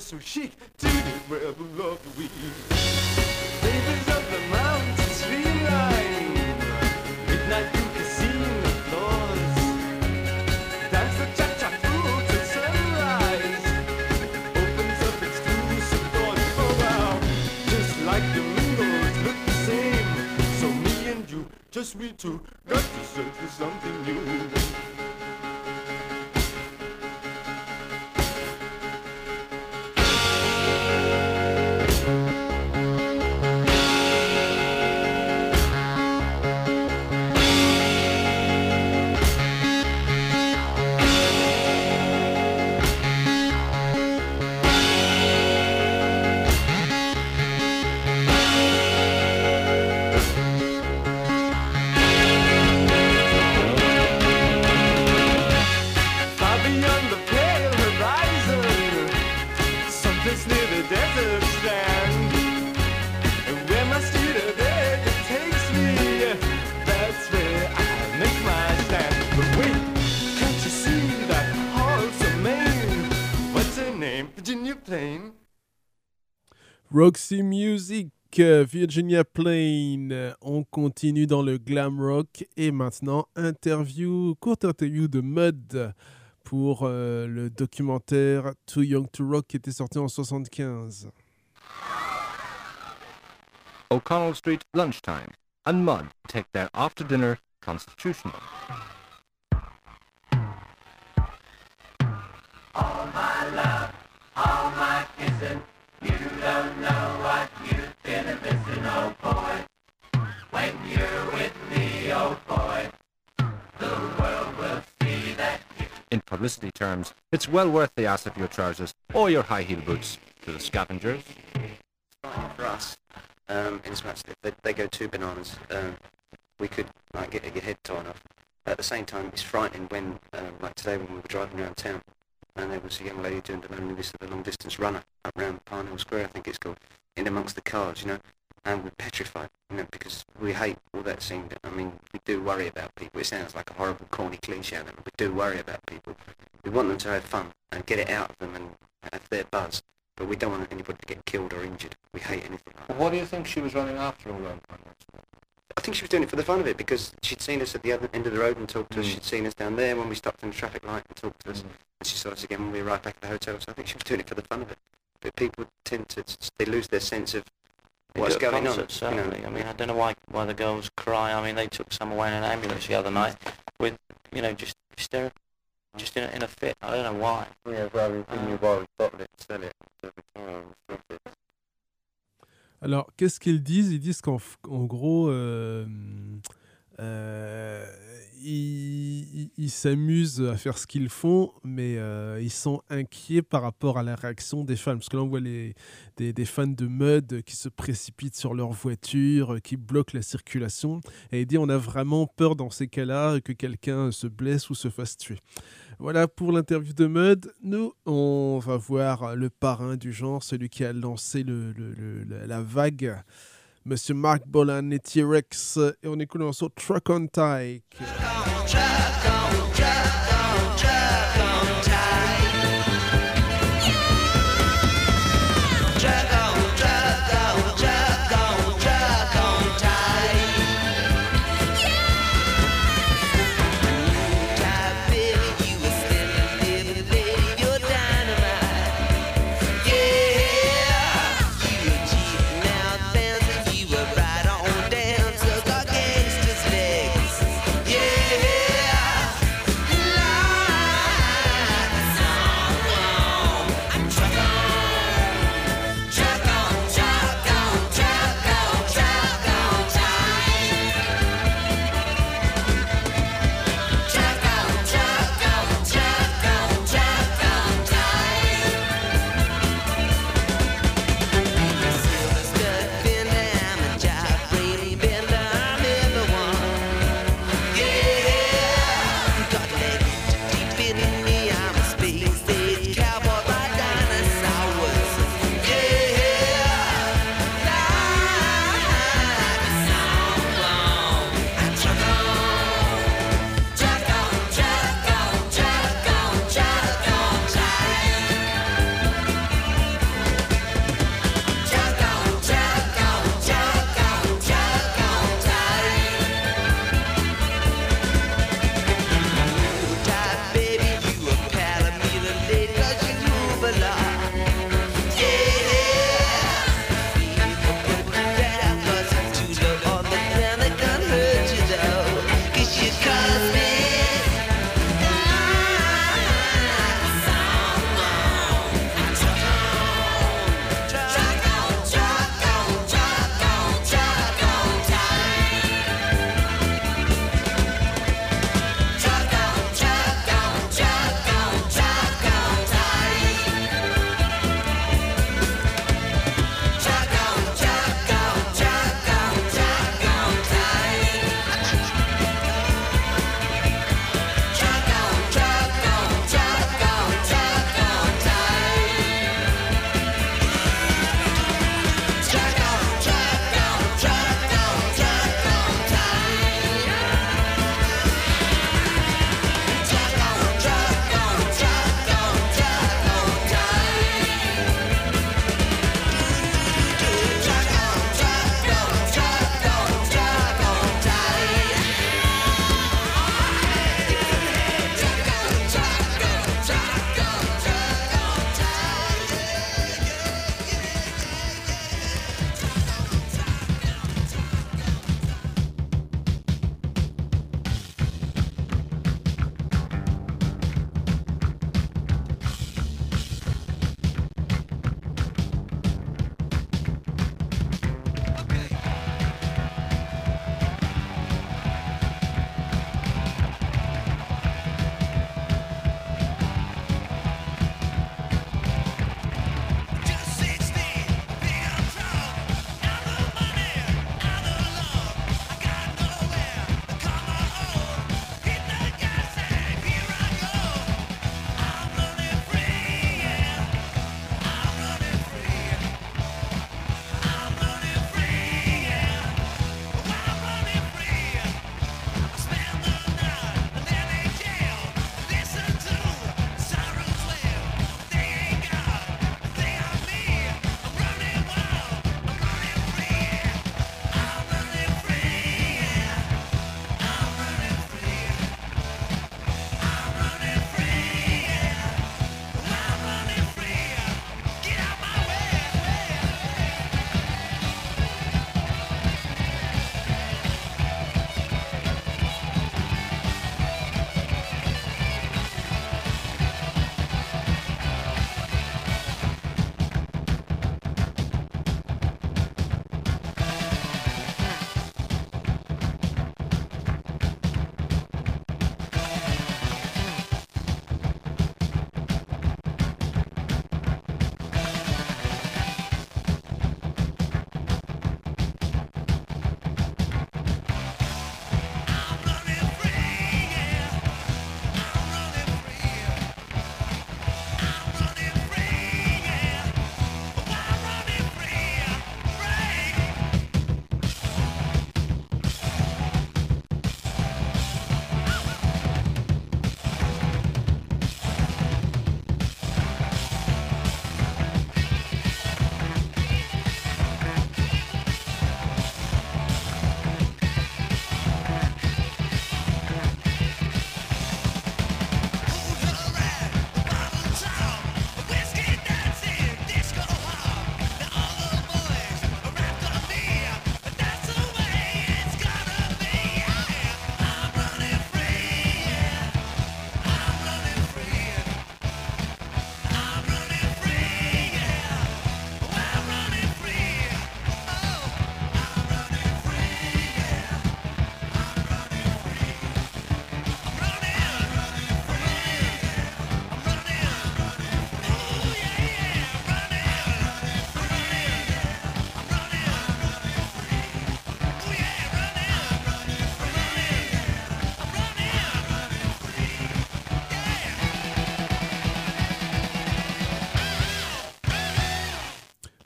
so chic to the rebel of the week. Babies of the mountain streamline, midnight through casino floors, dance the cha-cha through till sunrise, opens up exclusive doors. Oh wow, just like the mingles look the same. So me and you, just we two, got to search for something new. Roxy Music, Virginia Plain. On continue dans le glam rock et maintenant courte interview de Mud pour le documentaire Too Young to Rock qui était sorti en 1975. O'Connell Street lunchtime, and Mud take their after-dinner constitutional. All my love, all my kissing, you don't know what you've been missing, oh boy. When you're with me, oh boy, the world will see that you... In publicity terms, it's well worth the ass of your trousers or your high heel boots to the scavengers. For us, in as much that they go too bananas, we could like get your head torn off. At the same time, it's frightening when, like today when we were driving around town, and there was a young lady doing the long distance runner up around Parnell Square, I think it's called, in amongst the cars, you know, and we're petrified, you know, because we hate all that scene. I mean, we do worry about people. It sounds like a horrible, corny cliche, but we do worry about people. We want them to have fun and get it out of them and have their buzz, but we don't want anybody to get killed or injured. We hate anything like that. What do you think she was running after all that? I think she was doing it for the fun of it, because she'd seen us at the other end of the road and talked to us. She'd seen us down there when we stopped in the traffic light and talked to us. And she saw us again when we arrived back at the hotel. So I think she was doing it for the fun of it. But people tend to, they lose their sense of what's going on. Certainly. You know? I mean, I don't know why the girls cry. I mean, they took some away in an ambulance the other night with, you know, just hysterical, just in a fit. I don't know why. Yeah, well, we knew why we bottled it, sell it. Alors, qu'est-ce qu'ils disent? Ils disent qu'en gros, ils s'amusent à faire ce qu'ils font, mais ils sont inquiets par rapport à la réaction des fans. Parce que là, on voit des fans de Mud qui se précipitent sur leur voiture, qui bloquent la circulation. Et il dit on a vraiment peur dans ces cas-là que quelqu'un se blesse ou se fasse tuer. Voilà pour l'interview de Mud. Nous, on va voir le parrain du genre, celui qui a lancé la vague, Monsieur Mark Bolan et T-Rex. Et on écoute le morceau Truck on Tyke. Yeah.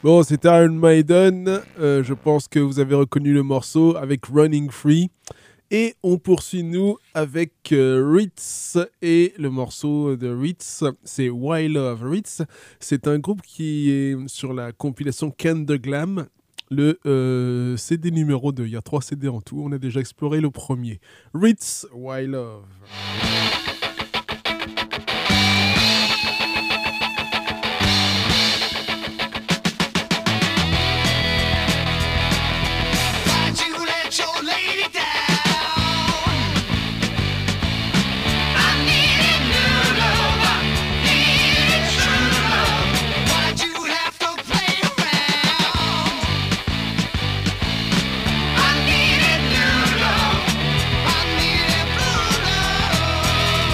Bon, c'était Iron Maiden. Je pense que vous avez reconnu le morceau avec Running Free. Et on poursuit, nous, avec Ritz. Et le morceau de Ritz, c'est Why Love. Ritz, c'est un groupe qui est sur la compilation Can the Glam, le CD numéro 2. Il y a 3 CD en tout. On a déjà exploré le premier. Ritz, Why Love. Why'd you let your lady down? I needed new love, I needed true love. Why'd you have to play around? I needed new love, I needed blue love.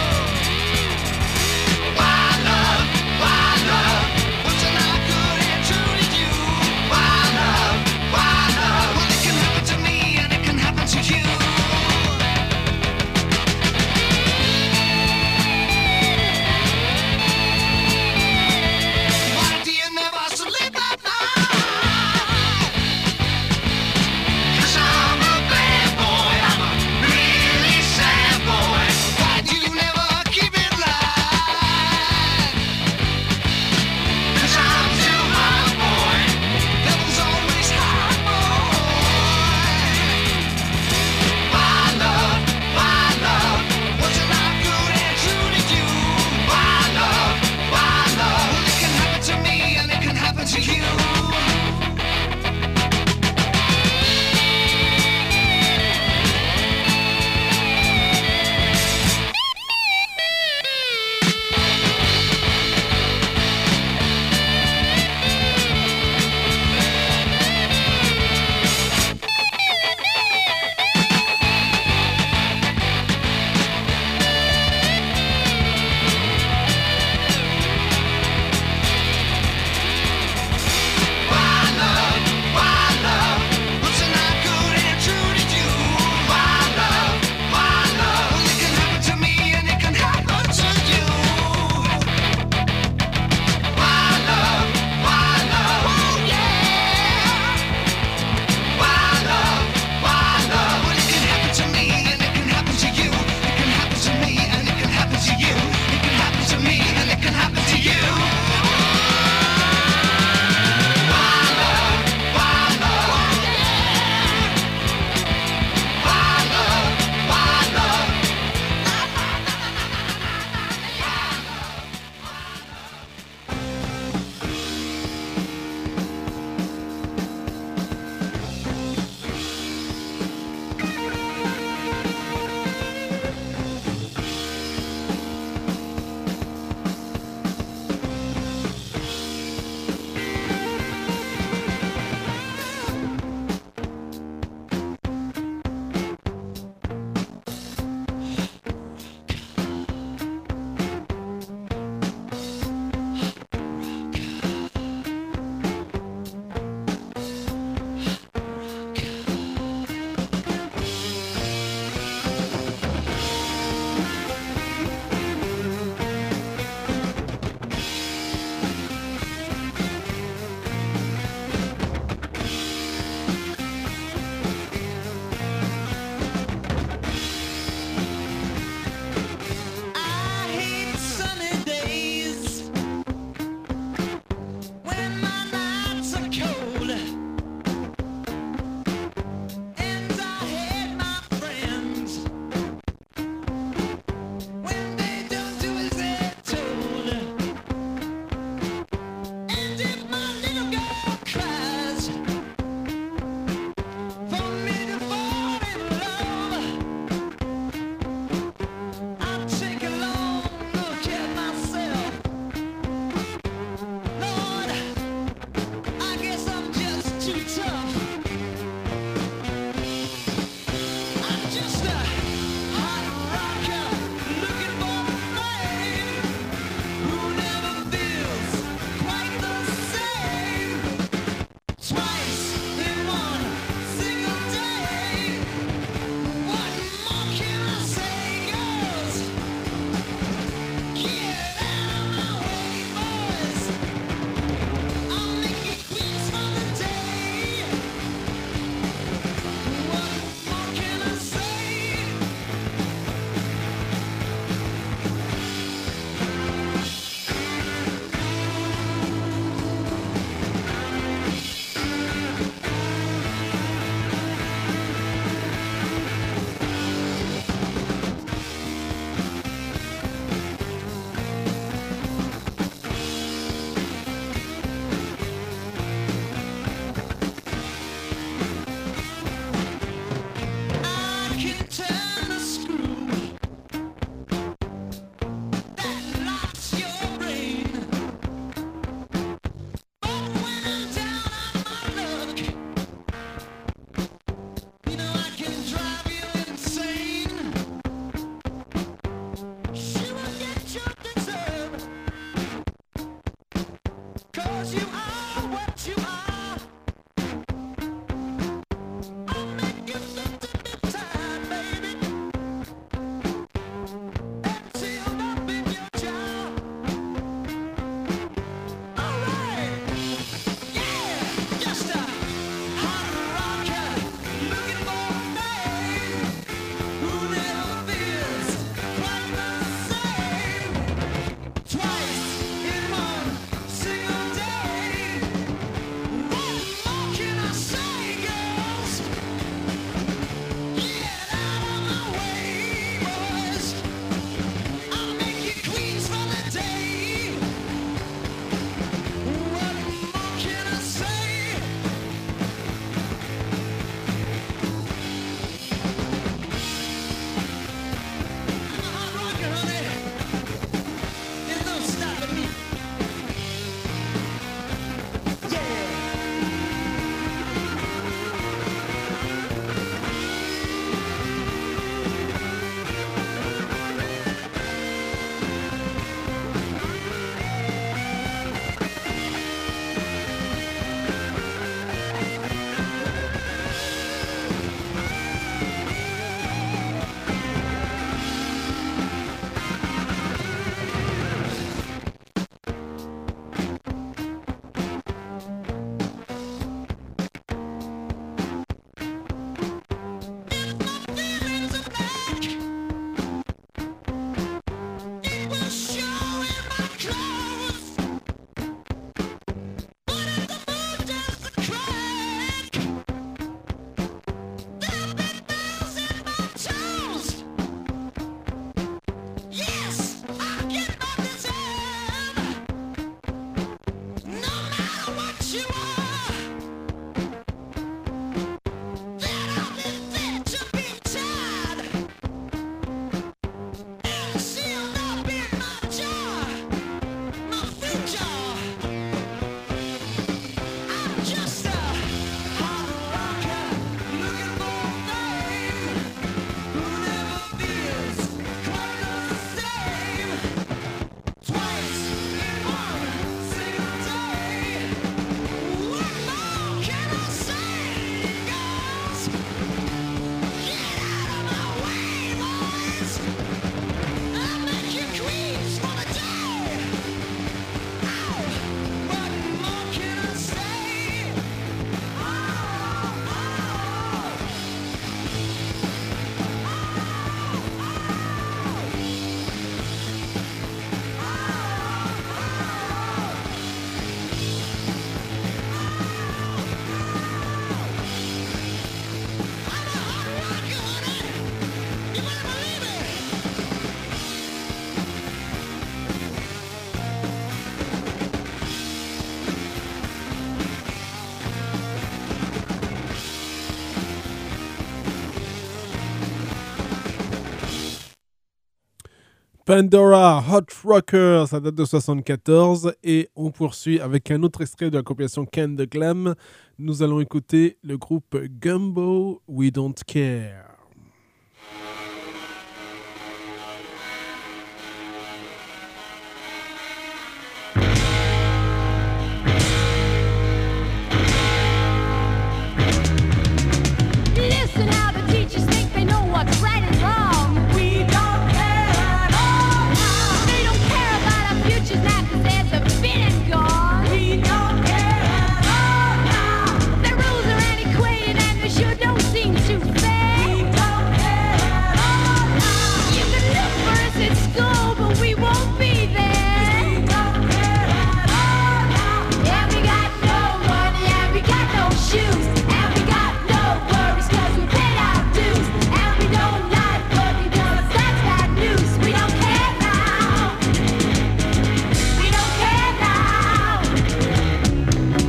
Pandora, Hot Rocker, ça date de 74 et on poursuit avec un autre extrait de la compilation Can the Glam. Nous allons écouter le groupe Gumbo, We Don't Care. Listen how the teachers think they know what's right and wrong. We don't care at all now. They don't care about our futures now 'cause they're been and gone. We don't care at all now. Their rules are antiquated and they sure don't seem too fair. We don't care at all now. You can look for us at school, but we won't be there. We don't care at all now. And we got no money and we got no shoes. And we got no worries 'cause we paid our dues. And we don't like working 'cause that's bad news. We don't care now. We don't care now.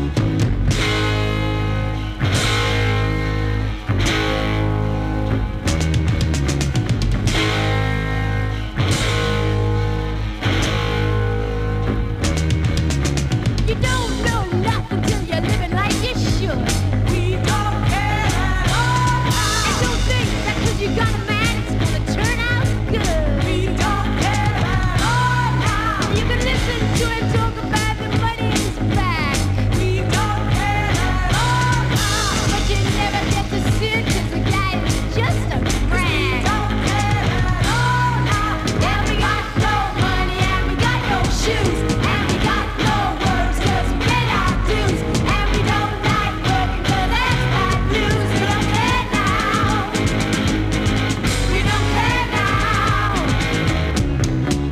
You don't know nothing till you're living like you should. We don't care at all now. And don't think that 'cause you got a man, it's gonna turn out good. We don't care at all now. You can listen to him talk about the money in his bag. We don't care at all now. But you never get to see it 'cause the guy is just a brag. We don't care at all now. And we got no money and we got no shoes. And we got no worries 'cause we paid our dues. And we don't like working 'cause that's bad news. We don't care now. We don't care now.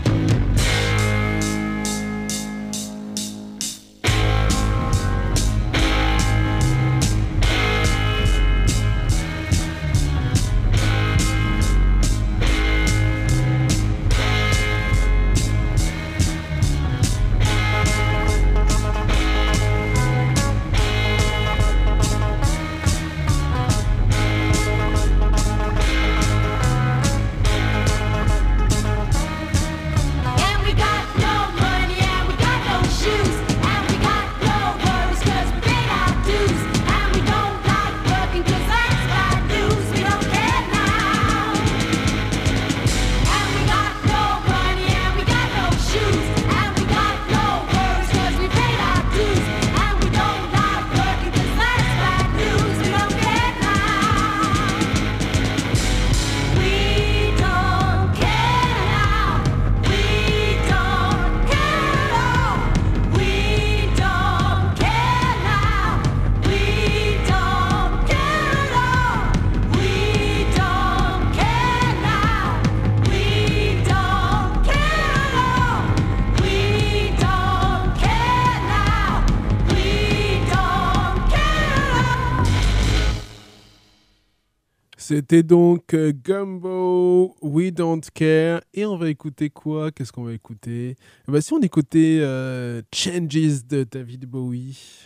And we got no money and we got no shoes. And we got no worries 'cause we paid our dues. And we don't like working 'cause that's bad news. We don't care now. And we got no money and we got no shoes. And we got no worries 'cause we paid our dues. And we don't like working 'cause that's bad news. We don't care now. We don't care now. We don't care now. We don't care now. We don't care now. We don't care now. We don't care now. We don't care now. We don't care now. C'était donc Gumbo, We Don't Care. Et on va écouter quoi? Qu'est-ce qu'on va écouter? Eh ben, si on écoutait Changes de David Bowie.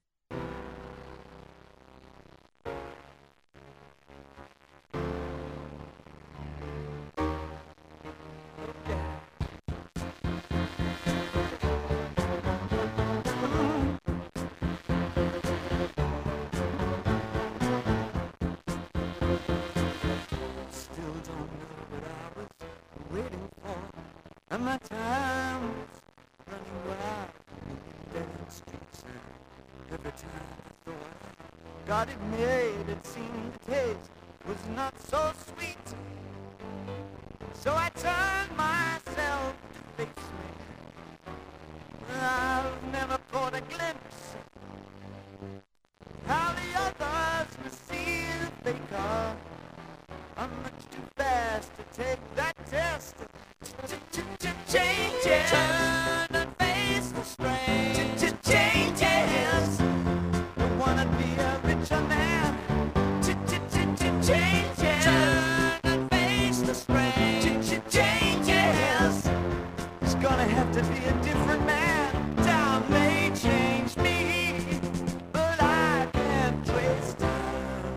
Still don't know what I was waiting for. And my time was running wild down the streets. And every time I thought I got it made, it seemed the taste was not so sweet. So I turned myself to face me. I've never caught a glimpse how the others receive the faker. I'm much too fast to take that test. Changes. Turn and face the strain. Changes. Don't wanna be a richer man. Changes. Turn and face the strain. Changes. It's gonna have to be a different man. Time may change me, but I can't trace time.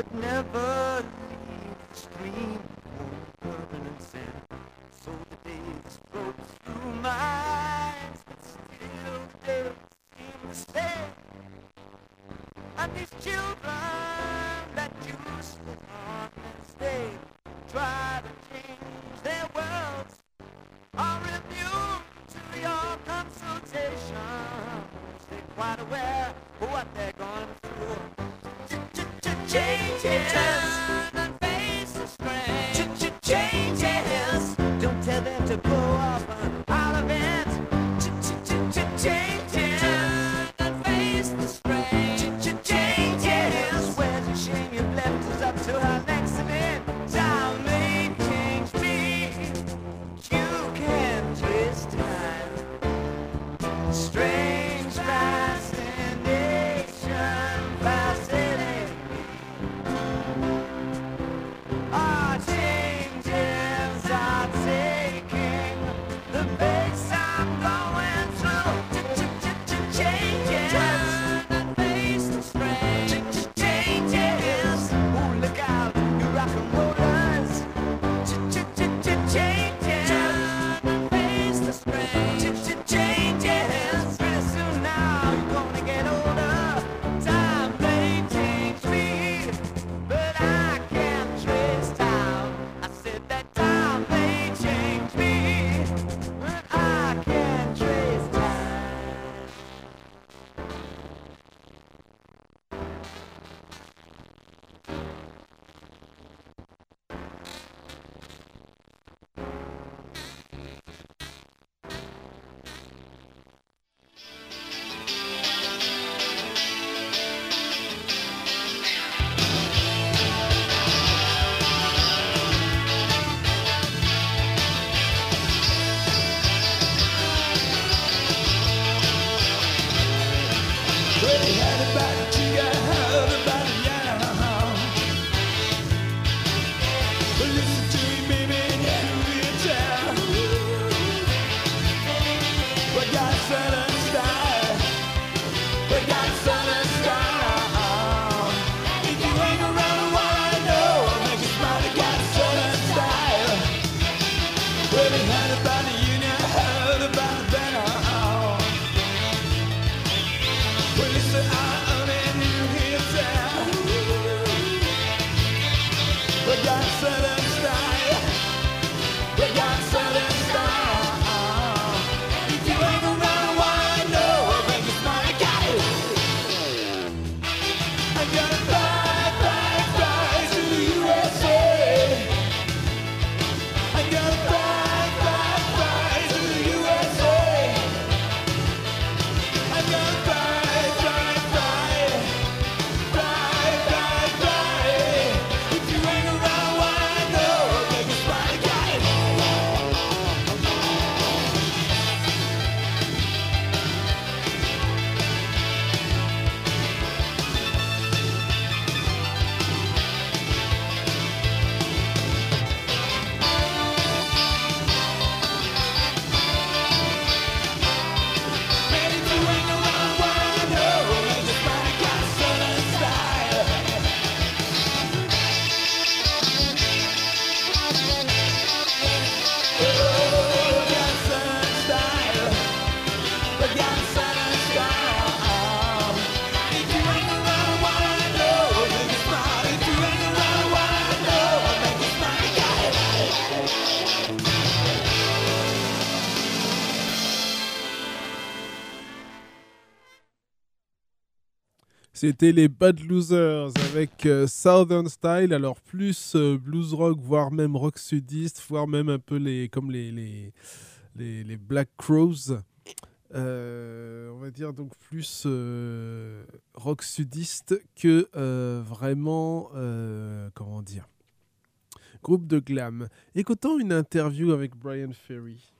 never leave the stream of permanent sand. So the days float through my eyes, but still the days seem to stay. And these children that used to harm as they try to change their worlds are immune to your consultations. They're quite aware of what they're going through. Changes and face the strain. Changes. Don't tell them to go off and out of it. Changes and face the strain. Changes. Where's the shame you've left us up to our next event? Time may change me. You can twist time. Strange fascination, fascinating. Our changes are taking the pace I'm going through. Changes that face the strange. Changes. Ooh, look out, you rock and rollers. Changes that face the strange. Changes. Pretty soon now you're gonna get older. Time may change me, but I can't trace time. I said that time may change me, but I can't trace time. C'était les Bad Losers avec Southern Style, alors plus blues rock, voire même rock sudiste, voire même un peu comme les Black Crowes. On va dire donc plus rock sudiste que vraiment, comment dire, groupe de glam. Écoutons une interview avec Brian Ferry.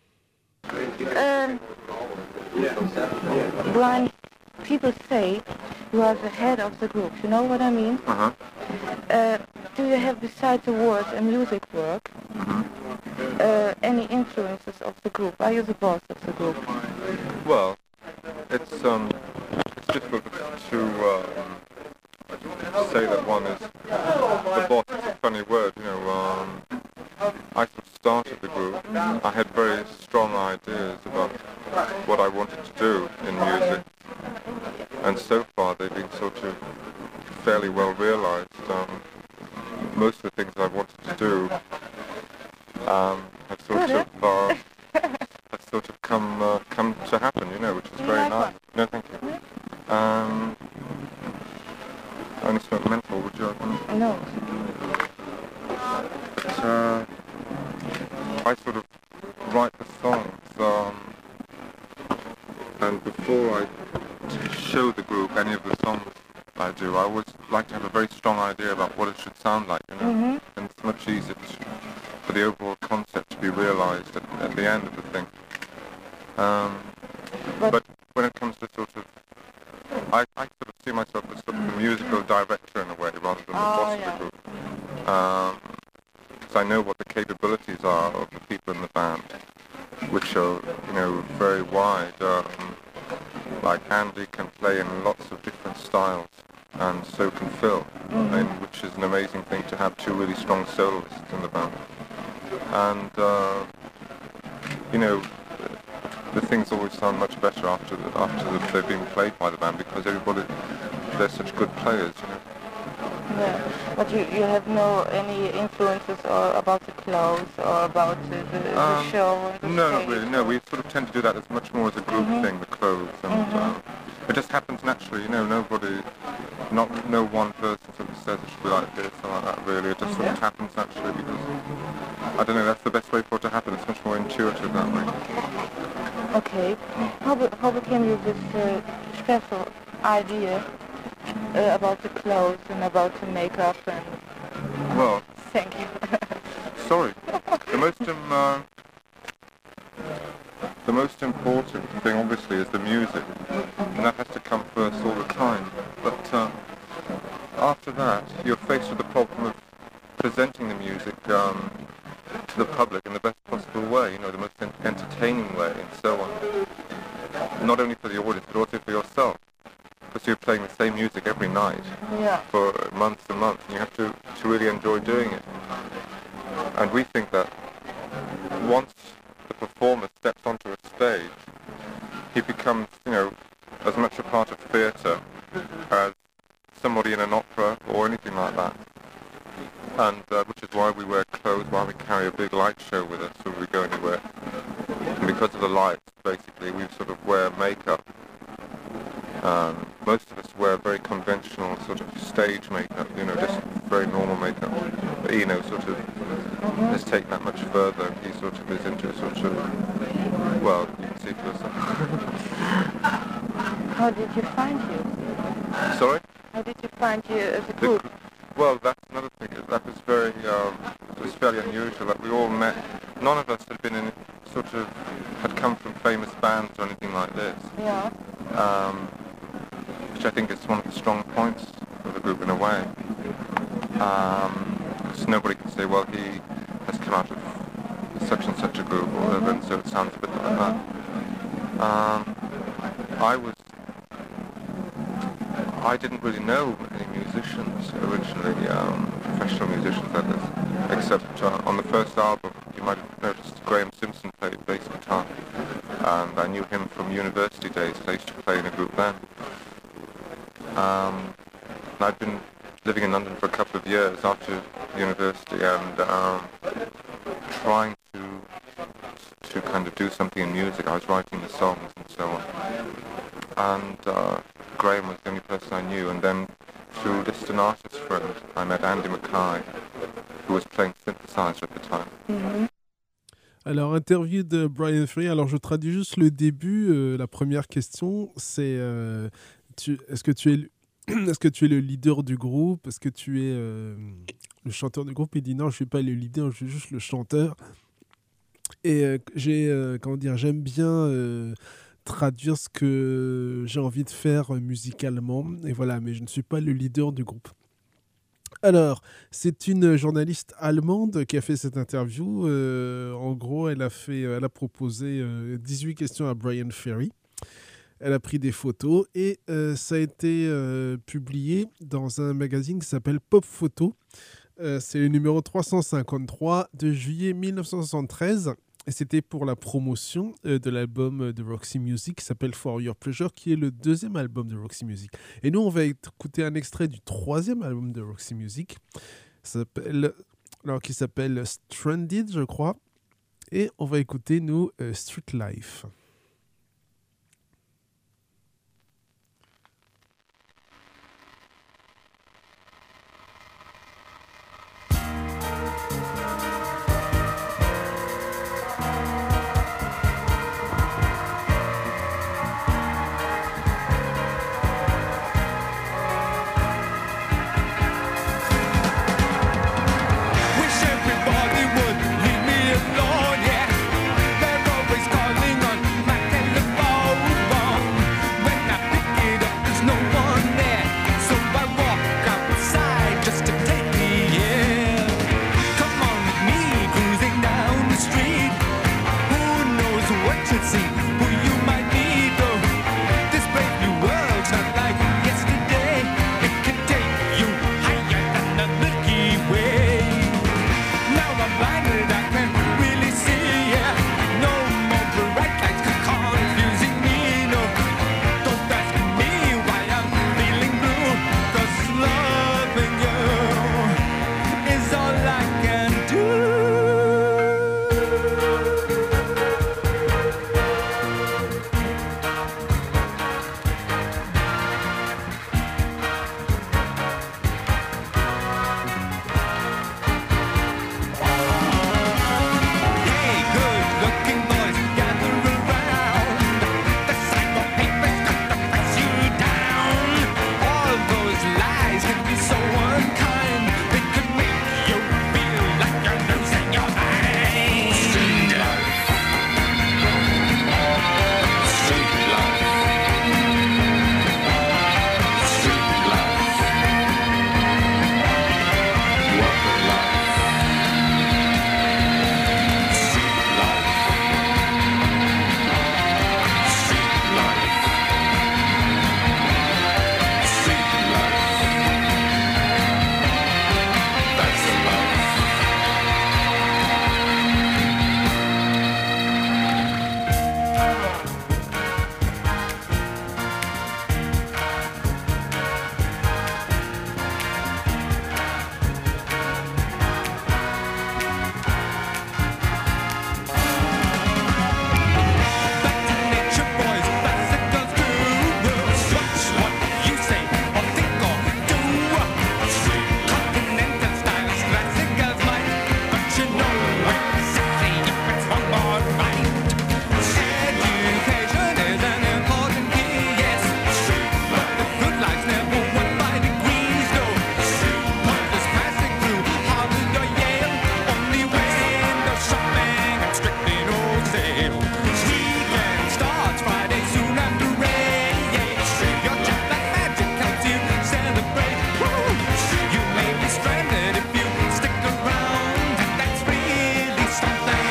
Brian, people say you are the head of the group. You know what I mean? Do you have, besides the words and music work, any influences of the group? Are you the boss of the group? Well, it's difficult to to say that one is the boss is a funny word, you know. I sort of started the group. I had very strong ideas about what I wanted to do in music, and so far they've been sort of fairly well realized. Most of the things I wanted to do have sort of come to happen, you know, which is very nice. No, thank you. Only smoke menthol, would you like one? No. But, I sort of write the songs, and before I show the group any of the songs I do, I always like to have a very strong idea about what it should sound like, you know, and it's much easier for the overall concept to be realised at the end of the thing. But when it comes to sort of, I sort of see myself as sort of a musical director in a way, rather than the boss of the group. Because I know what the capabilities are of the people in the band, which are, you know, very wide. Like Andy can play in lots of different styles, and so can Phil, and which is an amazing thing to have two really strong soloists in the band. And, you know, the things always sound much better after they've been played by the band, because they're such good players, you know. Yeah, but you have any influences or about the clothes or about the show? Or the No, not stage? really. No, we sort of tend to do that as much more as a group thing, the clothes, and it just happens naturally. You know, no one person sort of says it should be like this or like that. Really, it just sort of happens naturally because I don't know. That's the best way for it to happen. It's much more intuitive that way. Okay. How became you this special idea about the clothes and about the makeup and... Well, Thank you. sorry. The most important thing, obviously, is the music, and that has to come first all the time. But after that, you're faced with the problem of presenting the music to the public in the best possible way, you know, the most entertaining way, and so on. Not only for the audience, but also for yourself, because you're playing the same music every night for months and months, and you have to really enjoy doing it. And we think that once the performer steps onto a stage, he becomes, you know, as much a part of theatre as somebody in an opera or anything like that. And which is why we wear clothes, why we carry a big light show with us when we go anywhere. And because of the lights, basically, we sort of wear makeup. Most of us wear very conventional sort of stage makeup, you know, just very normal makeup. But Eno sort of has taken that much further. He sort of is into sort of, well, you can see for yourself. How did you find you? Sorry? How did you find you as a group? Well, that's another thing. That was very, it was fairly unusual. Like we all met. None of us had been in, sort of, had come from famous bands or anything like this. Yeah. Which I think is one of the strong points of the group in a way. Because nobody can say, well, he has come out of such and such a group or whatever, and so it sounds a bit like that. I didn't really know any musicians originally, professional musicians that is, except on the first album you might have noticed Graham Simpson played bass guitar, and I knew him from university days. I used to play in a group then. And I'd been living in London for a couple of years after university and trying to kind of do something in music. I was writing the songs and so on. And Graham was the only person I knew, and then through just an artist friend, I met Andy Mackay, who was playing synthesizer at the time. Alors, interview de Bryan Ferry. Alors, je traduis juste le début. La première question, c'est est-ce que tu es le leader du groupe? Est-ce que tu es le chanteur du groupe? Il dit non, je ne suis pas le leader, je suis juste le chanteur. Et j'aime bien traduire ce que j'ai envie de faire musicalement. Et voilà, mais je ne suis pas le leader du groupe. Alors, c'est une journaliste allemande qui a fait cette interview. En gros, elle a proposé 18 questions à Bryan Ferry. Elle a pris des photos et ça a été publié dans un magazine qui s'appelle Pop Photo. C'est le numéro 353 de juillet 1973. Et c'était pour la promotion de l'album de Roxy Music qui s'appelle For Your Pleasure, qui est le deuxième album de Roxy Music. Et nous, on va écouter un extrait du troisième album de Roxy Music, qui s'appelle Stranded, je crois. Et on va écouter, nous, Street Life. Wish everybody would leave me alone, yeah. They're always calling on my telephone. When I pick it up, there's no one there. So I walk outside just to take the air. Come on with me, cruising down the street. Who knows what you'll see, who you might meet. Oh, this brave new world's not like yesterday. It can take you higher than the Milky Way. Now I'm blinded, I can't really see, yeah. No more bright lights confusing me, no. Don't ask me why I'm feeling blue, 'cause loving you is all I can do. Hey, good-looking boys, gather around. The cyber paper's got to press you down. All those lies can be so unkind. They could make you feel like you're losing your mind. Street life. Street life. Street life. Walk of life. Street life. Street life. Street life. That's the life. Back to nature, boys, bicycles do. Watch what you say or think or do. Continental styles, classic as mine, but you know exactly if it's wrong or right. Education is an important key, yes. But the good life's never won by degrees, no. What is passing through Harvard or Yale? Only window shopping and strictly no sale. Weekend starts Friday soon after rain. Your jet black magic helps you celebrate. Woo! You may be stranded if you stick around, and that's really something.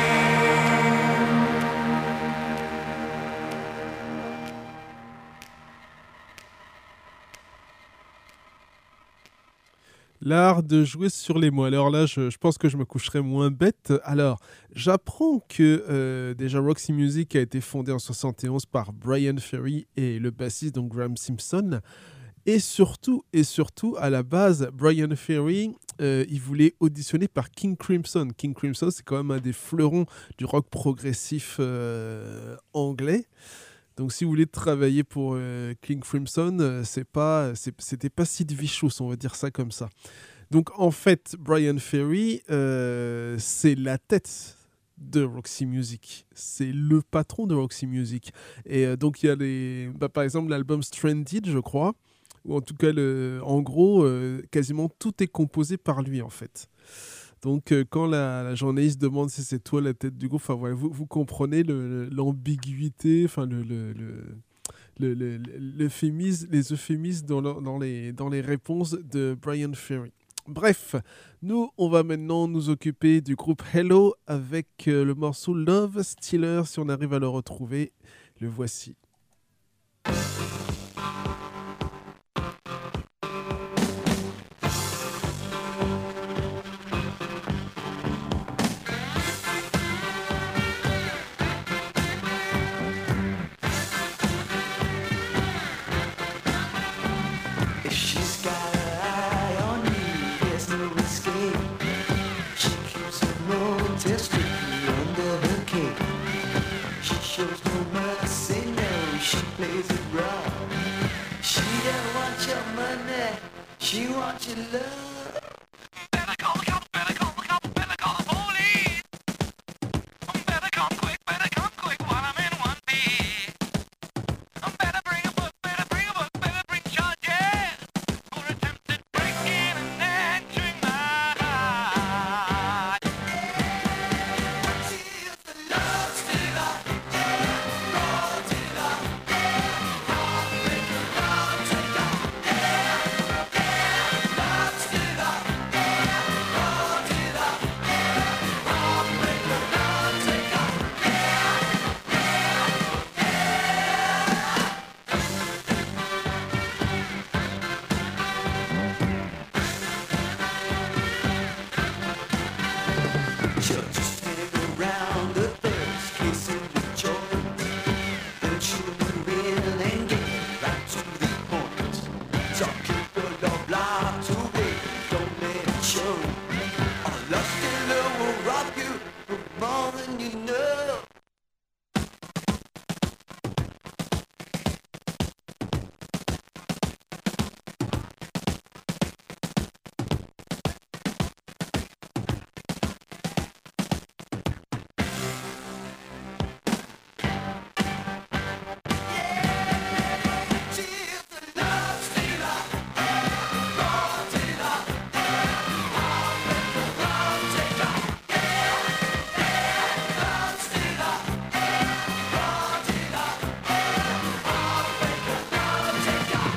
L'art de jouer sur les mots. Alors là, je pense que je me coucherai moins bête. Alors, j'apprends que déjà Roxy Music a été fondée en 71 par Brian Ferry et le bassiste, donc Graham Simpson. Et surtout, à la base, Brian Ferry, il voulait auditionner par King Crimson. King Crimson, c'est quand même un des fleurons du rock progressif anglais. Donc, si vous voulez travailler pour King Crimson, c'était pas Sid Vicious, on va dire ça comme ça. Donc, en fait, Brian Ferry, c'est la tête de Roxy Music. C'est le patron de Roxy Music. Et donc, il y a par exemple, l'album Stranded, je crois, ou en tout cas, en gros, quasiment tout est composé par lui, en fait. Donc, quand la journaliste demande si c'est toi la tête du groupe, enfin, voilà, vous comprenez l'ambiguïté, enfin, les euphémismes dans les réponses de Brian Ferry. Bref, nous, on va maintenant nous occuper du groupe Hello avec le morceau Love Stealer, si on arrive à le retrouver. Le voici. say. She keeps her motive strictly under her cape. She shows no mercy, no, she plays it raw. She don't want your money, she wants your love. Better call the cops, better call the cops, better call the police. Better come quick, while I'm in one piece. Better bring a book, better bring charges for attempted breaking and entering my heart. She's the love stealer, love dealer, heartbreaker, love taker, love stealer, love dealer, heartbreaker, love taker. She'll just hang around the thirst, kissing the joint. Then she'll move in and get right to the point. Talking full of lies away, don't let it show. A lust and love will rob you of more than you know. She's the love stealer, love dealer, heartbreaker, love taker, love stealer, love dealer, heartbreaker, love taker.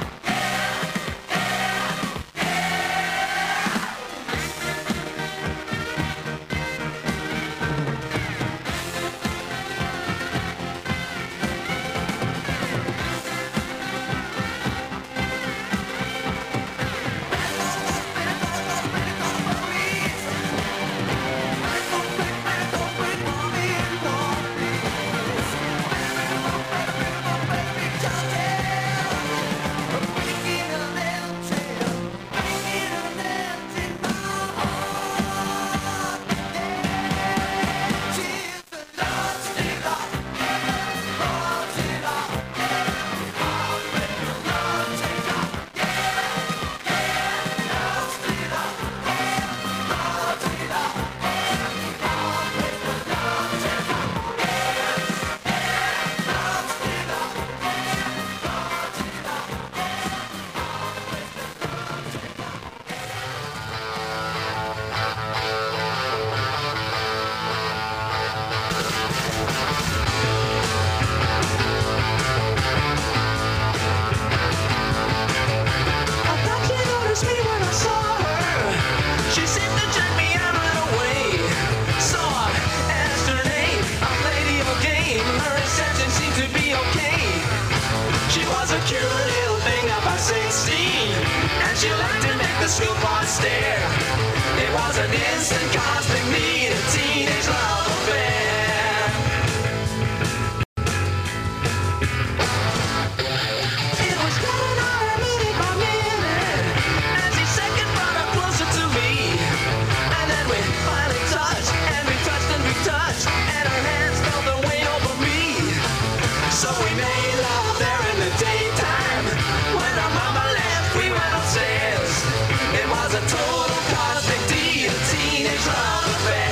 I thought she noticed me when I saw her. She seemed to check me out right away. So I asked her name. I played the old game. Her reception seemed to be okay. She was a cute little thing about 16, and she liked to make the school boys stare. It was an instant cosmic need, a teenage love affair. It was going on minute by minute, as each second brought her closer to me. And then we finally touched, and we touched, and we touched, and her hands felt their way over me. So we made love there in the daytime. When our mama left, we went upstairs. It was a total cosmic deed, a teenage love affair.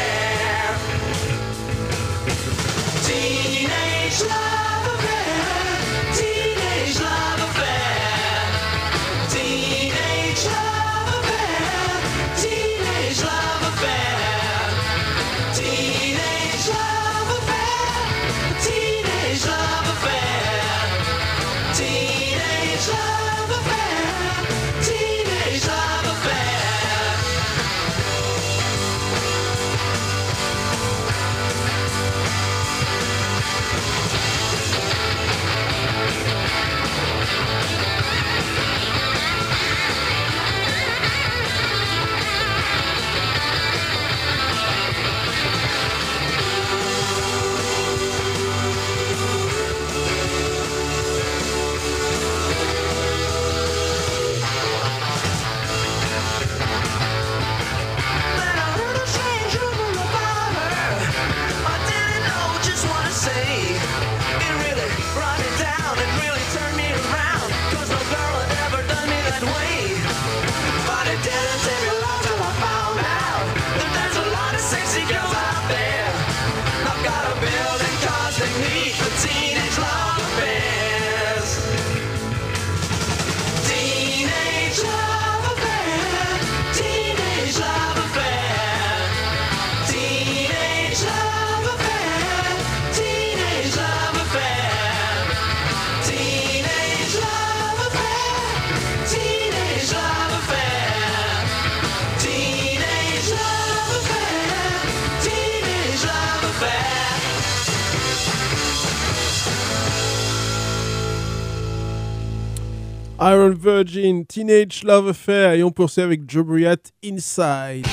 Iron Virgin, Teenage Love Affair, et on poursuit avec Jobriat Inside.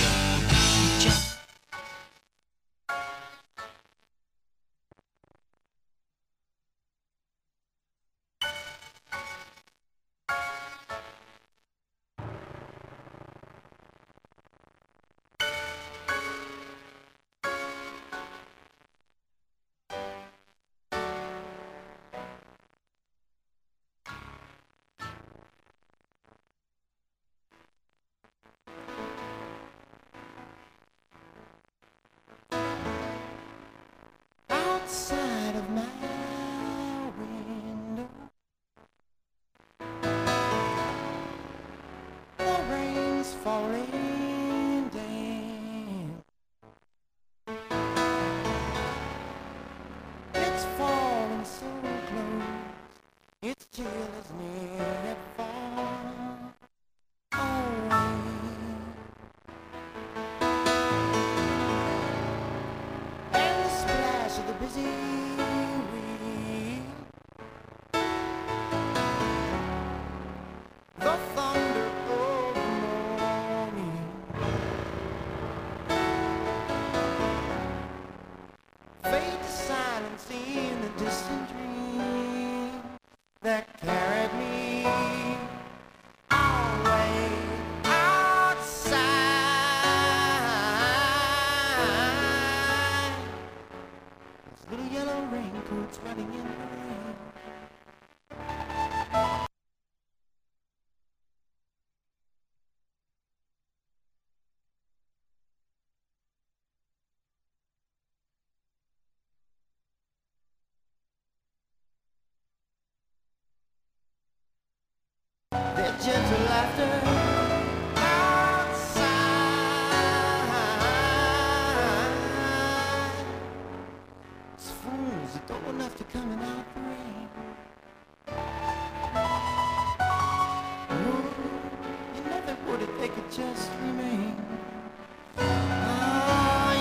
Outside of my window, the rain's falling down. It's falling so close, its chill is near far away. And the splash of the busy wind, the thunder of the morning, fade to silence in the distant dream that carried me away outside. Those little yellow raincoats running in the rain. Their gentle laughter outside. It's fools that don't want enough to coming out the rain. Ooh, you know they would if they could just remain. Ah,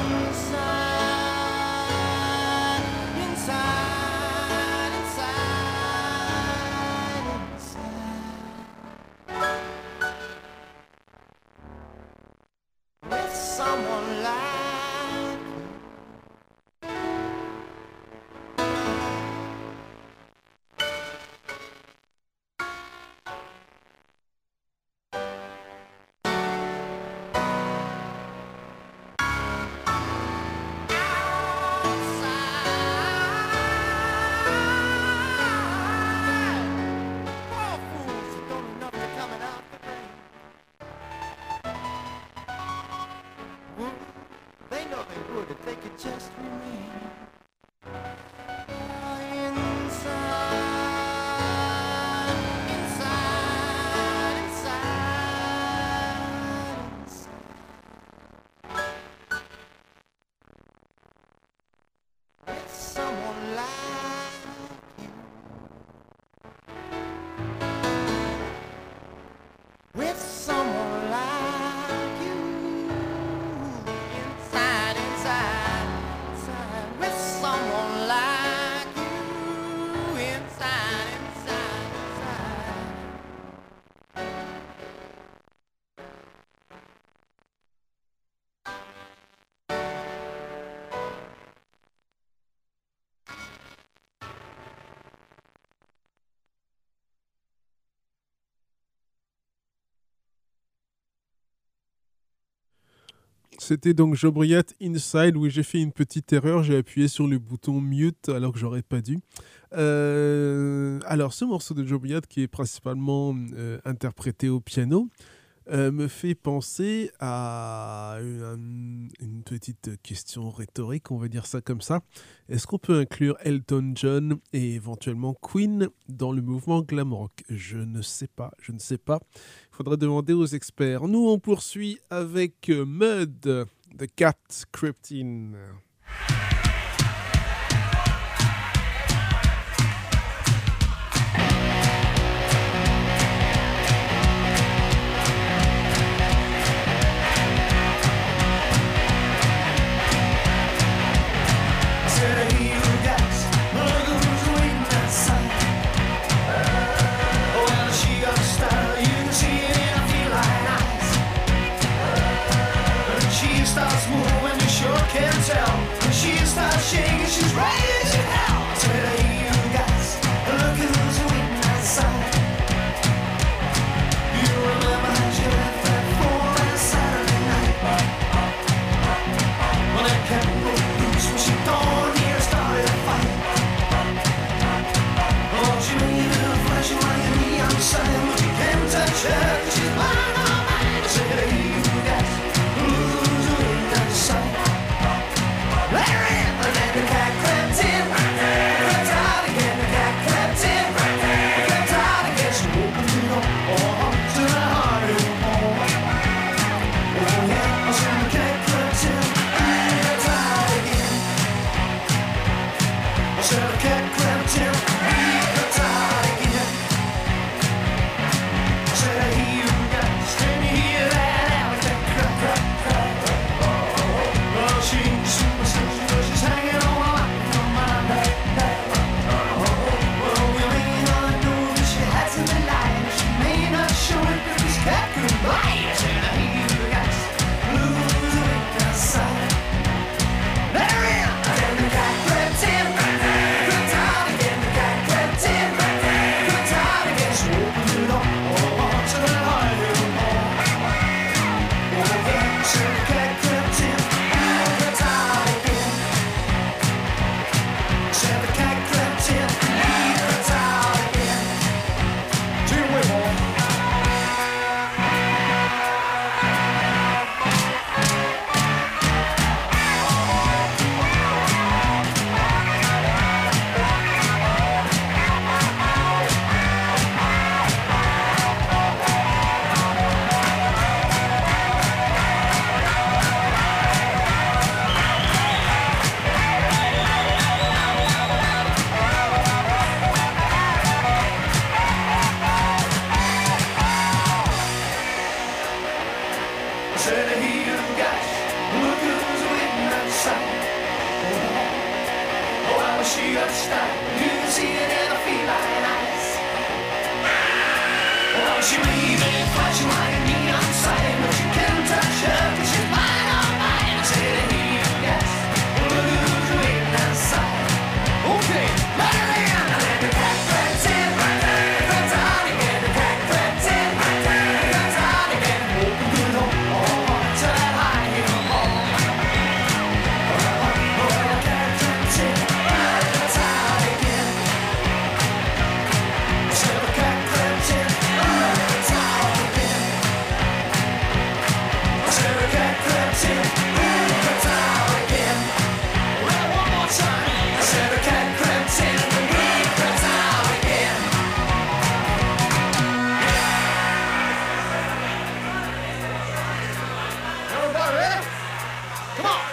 inside, inside, inside, inside. With someone like you. Poor fools that don't know enough to coming out the rain. Ooh, they know they would if they could just remain. Inside, inside, inside, inside. With someone like you. With someone like you. Inside, inside, inside. With someone like you. Inside, inside, inside. C'était donc Jobriat Inside. Oui, j'ai fait une petite erreur. J'ai appuyé sur le bouton mute alors que j'aurais pas dû. Alors, ce morceau de Jobriat, qui est principalement interprété au piano, me fait penser à une petite question rhétorique, on va dire ça comme ça. Est-ce qu'on peut inclure Elton John et éventuellement Queen dans le mouvement glam rock ? Je ne sais pas. Il faudrait demander aux experts. Nous, on poursuit avec Mud, The Cat Crept In. Well, shaking, she's raising hell. I said, hey, you guys, look who's waiting outside. You remember how she left that floor on Saturday night? When I kept moving loose, when she dawned here, started a fight. Oh, she made a flashing like a neon sign, but you can't touch her, 'cause she's mine, all mine. I said, hey, you guys, who's waiting outside? Let her in, and then the cat crept in. Crept out again, the cat crept in. Crept out again, she opened it up, to the heart of home. Oh yeah, I said the cat crept in. Crept out again. I said the cat crept in. Crept out again. I said I hear you guys, can you hear that alley cat crap, crap, crap? Well, she's superstitious, but she's hanging on my line from my back. Well, we may not know that she has in the line. She may not show it, but this cat could bite. I said, I hear you guys, lose it outside. Let her in, and then the cat crept in. Crept out again, the cat crept in. Crept out again, she opened it up, to the heart of home. Oh yeah, so the cat crept in. Crept out again. Said the cat crept in, crept out again. Two way more. Said I hear you guys, look who's waiting outside. Oh, I wish she got style, you see it in her feline eyes. Oh, she waving, flashing like a neon sign, but you can't touch her 'cause she's mine, all mine. I said I hear you guys, look who's waiting outside. Okay, let her in, and then the cat crept in. Crept out again, the cat crept in. Crept out again, opened the door. To that high heel home. Oh, the cat crept in. Crept out again. I said the cat crept in. Crept out again. I said the cat crept in. Crept out again. Well, one more time. I said the cat crept in. Crept out again. Everybody ready? Come on.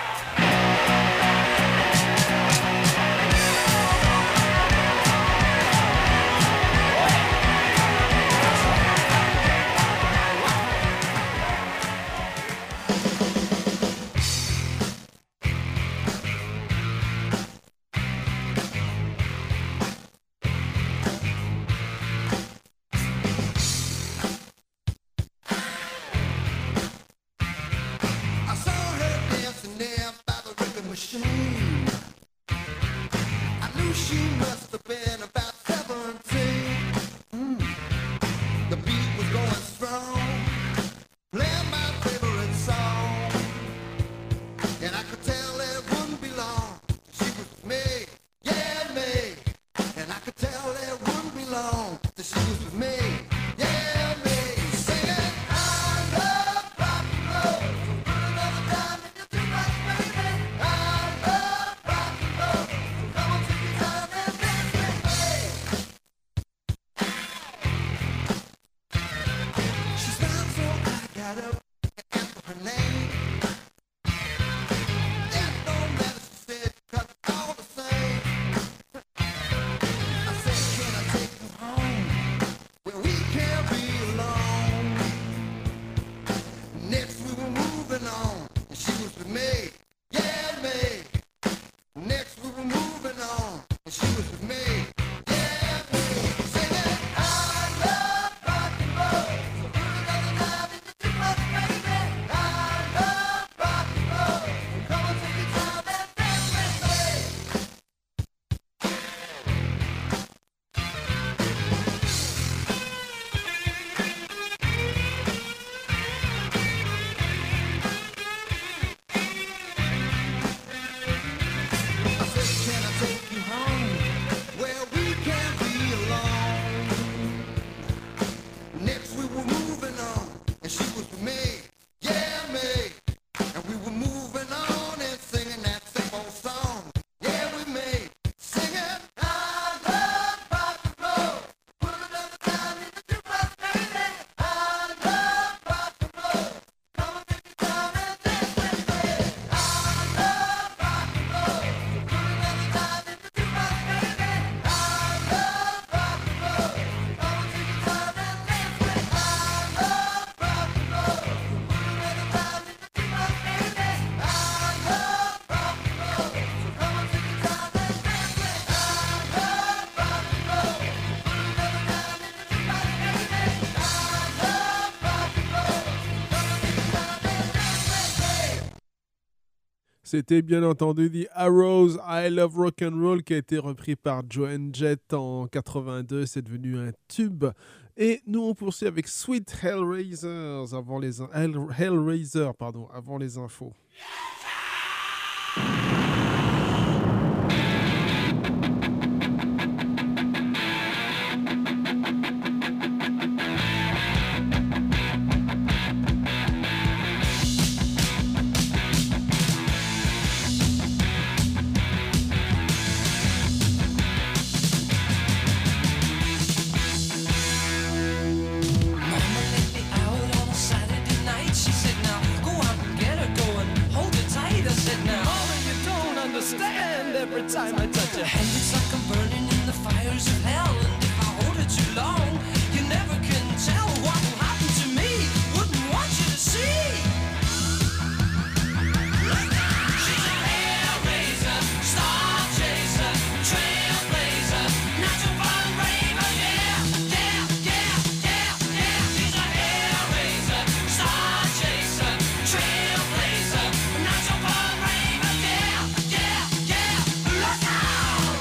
I saw her dancing there by the record machine. I knew she must have been about 17. The beat was going strong, playing my favorite song, and I could tell it wouldn't be long. She was with me, yeah me, and I could tell it wouldn't be long that she was with me, yeah me, singing I love rock and roll. Put another dime in your jukebox, baby. I love rock and roll. So come on, take your time and dance with me. She smiled, so I got up and asked for her name. It don't matter, she said, 'cause it's all the same. I said, can I take you home where we can't be alone? Next we were moving on, and she was with me, yeah me. Next we were moving on, and she was with me, yeah me. Singing, I love rock and roll. So put another dime in your jukebox, baby. I love rock and roll. So come on, take your time and dance with me. C'était bien entendu The Arrows, I Love Rock and Roll, qui a été repris par Joan Jett en 82. C'est devenu un tube. Et nous, on poursuit avec Sweet Hellraisers avant les Hellraiser, pardon, avant les infos. Every time I touch your hand, it's like I'm burning in the fires of hell. And if I hold it too long, you never can tell what will happen to me. Wouldn't want you to see. She's a hellraiser, star chaser, trailblazer, natural born raver, yeah, yeah, yeah, yeah, yeah. She's a hellraiser, star chaser, trailblazer, natural born raver, yeah, yeah, yeah. Look out!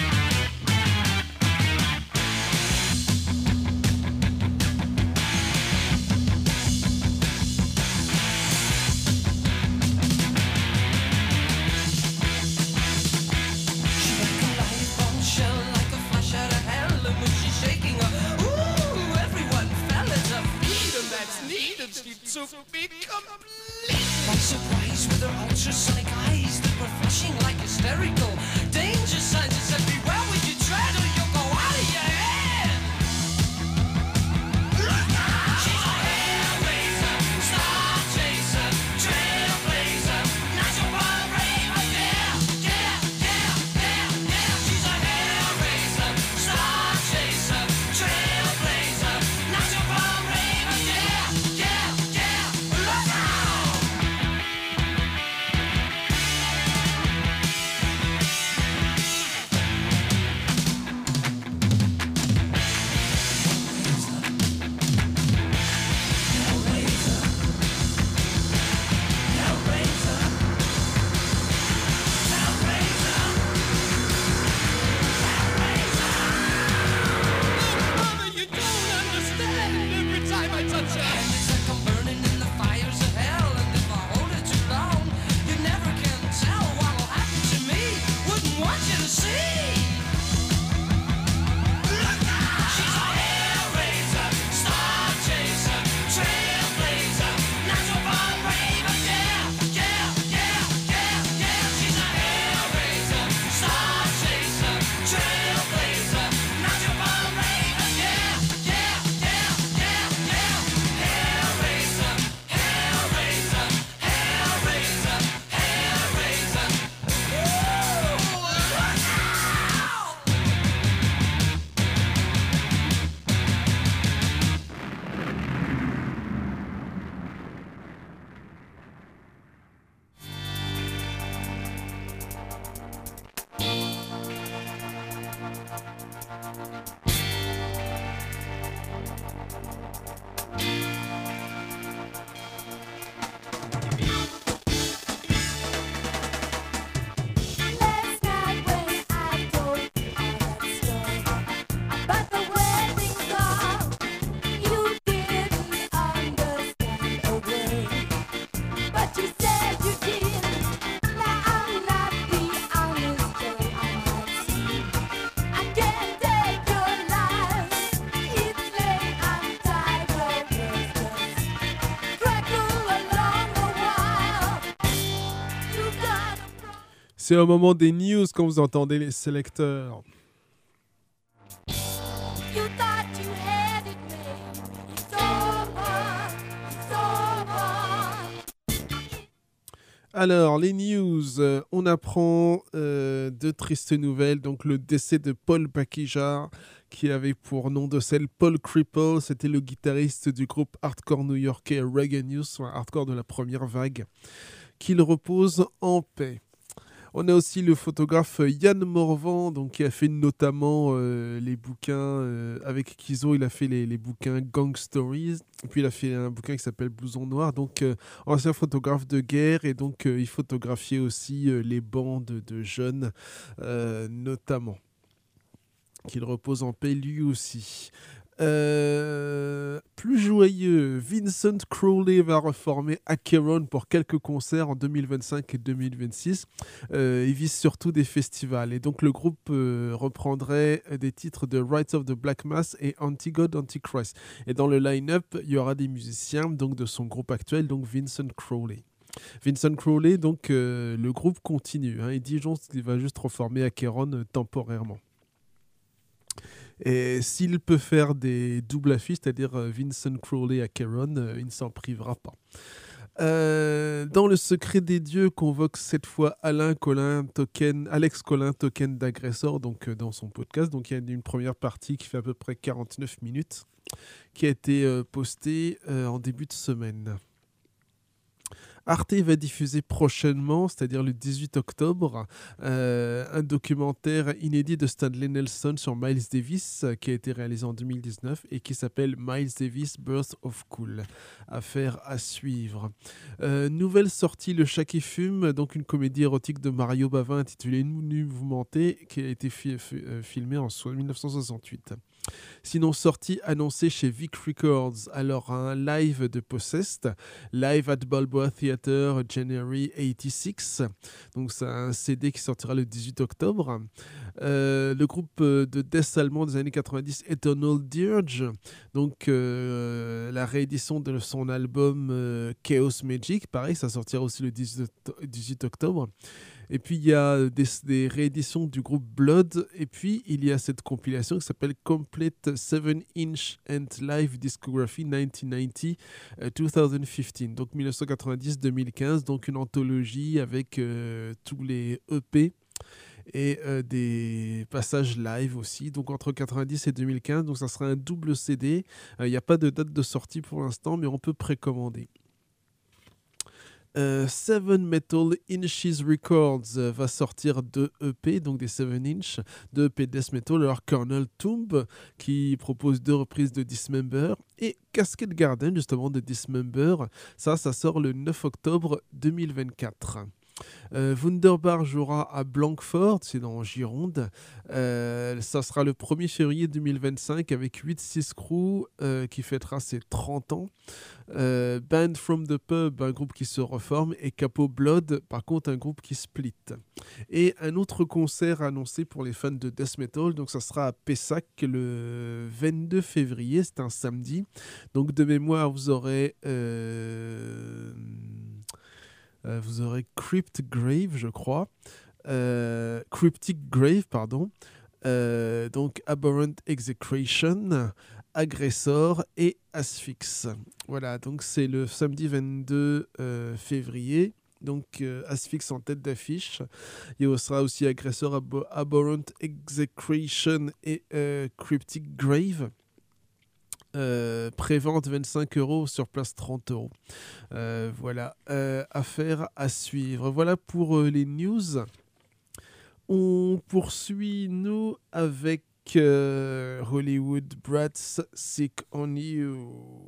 She's like a live bombshell, like a flash out of hell. And when she's shaking her, ooh, everyone fell at her feet. And that's neat, and she took me completely by surprise with her ultrasonic eyes that were flashing like hysterical danger signs. It said, beware when you tread or you'll go out of your head. She's a hellraiser, star chaser, trailblazer, natural born raver, yeah, yeah, yeah, yeah, yeah. She's a hellraiser, star chaser, trailblazer, natural born raver, yeah, yeah, yeah. Look out! Mother, you don't understand. Every time I touch her hand, it's like I'm burning in the fires of hell. And if I hold it too long, you never can tell what will happen to me. Wouldn't want you to see. She's a hellraiser, star chaser, trailblazer, natural born raver, yeah, yeah, yeah, yeah, yeah. She's a hellraiser, star chaser, trailblazer, natural born raver, yeah, yeah, yeah, yeah, yeah. Hellraiser, hellraiser, hellraiser, hellraiser. Ooh, look out! Last night when I told you all that story about the wedding song, you didn't understand a word, but you said you did. Now I'm not the honest Joe I might see. I can't take your lies. It's late, I'm tired of this. Crackle along a while. You got a problem. C'est au moment des news quand vous entendez les sélecteurs. You thought you had it made. It's over. It's over. Alors, les news, on apprend de tristes nouvelles. Donc, le décès de Paul Bacquija, qui avait pour nom de scène Paul Cripple. C'était le guitariste du groupe hardcore new-yorkais Reggae News, soit hardcore de la première vague. Qu'il repose en paix. On a aussi le photographe Yann Morvan, donc, qui a fait notamment les bouquins avec Kizo. Il a fait les bouquins Gang Stories. Et puis il a fait un bouquin qui s'appelle Blouson Noir. Donc ancien photographe de guerre. Et donc il photographiait aussi les bandes de jeunes notamment. Qu'il repose en paix lui aussi. Plus joyeux, Vincent Crowley va reformer Acheron pour quelques concerts en 2025 et 2026. Il vise surtout des festivals. Et donc le groupe reprendrait des titres de Rites of the Black Mass et Anti-God, Antichrist. Et dans le line-up, il y aura des musiciens donc, de son groupe actuel, donc Vincent Crowley. Vincent Crowley, donc le groupe continue. Il dit qu'il va juste reformer Acheron temporairement. Et s'il peut faire des doubles affiches, c'est-à-dire Vincent Crowley à Acheron, il ne s'en privera pas. Dans le secret des dieux, convoque cette fois Alex Colin Token d'Agressor, donc dans son podcast. Donc il y a une première partie qui fait à peu près 49 minutes, qui a été postée en début de semaine. Arte va diffuser prochainement, c'est-à-dire le 18 octobre, un documentaire inédit de Stanley Nelson sur Miles Davis qui a été réalisé en 2019 et qui s'appelle Miles Davis Birth of Cool. Affaire à suivre. Nouvelle sortie, Le Chat qui fume, donc une comédie érotique de Mario Bava intitulée Mouvementé qui a été filmée en 1968. Sinon, sortie annoncée chez Vic Records, alors un live de Possessed, live at Balboa Theatre, January 86. Donc c'est un CD qui sortira le 18 octobre. Le groupe de death allemand des années 90, Eternal Dirge, donc la réédition de son album Chaos Magic, pareil, ça sortira aussi le 18 octobre. Et puis il y a des rééditions du groupe Blood. Et puis il y a cette compilation qui s'appelle Complete 7-inch and Live Discography 1990-2015. Donc 1990-2015, donc une anthologie avec tous les EP et des passages live aussi, donc entre 90 et 2015. Donc ça sera un double CD. Il n'y a pas de date de sortie pour l'instant, mais on peut précommander. Seven Metal Inches Records va sortir 2 EP, donc des 7-inch, 2 EP Death Metal, alors Colonel Tomb qui propose 2 reprises de Dismember et Cascade Garden justement de Dismember, ça sort le 9 octobre 2024. Wunderbar jouera à Blanquefort, c'est dans Gironde. Ça sera le 1er février 2025 avec 8-6 Crew qui fêtera ses 30 ans. Band from the Pub, un groupe qui se reforme, et Capo Blood, par contre, un groupe qui split. Et un autre concert annoncé pour les fans de Death Metal, donc ça sera à Pessac le 22 février, c'est un samedi. Donc de mémoire, vous aurez Cryptic Grave, je crois. Cryptic Grave, pardon. Donc Abhorrent Execration, Aggressor et Asphyx. Voilà, donc c'est le samedi 22 février. Donc Asphyx en tête d'affiche. Il y sera aussi Aggressor, Abhorrent Execration et Cryptic Grave. Prévente 25 €, sur place 30 €. Voilà, affaire à suivre. Voilà pour les news. On poursuit, nous, avec Hollywood Brats, Sick on You.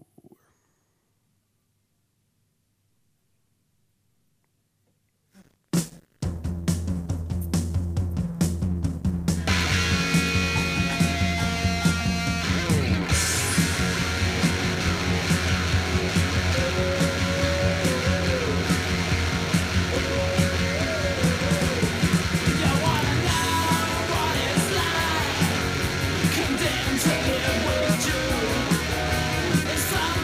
It's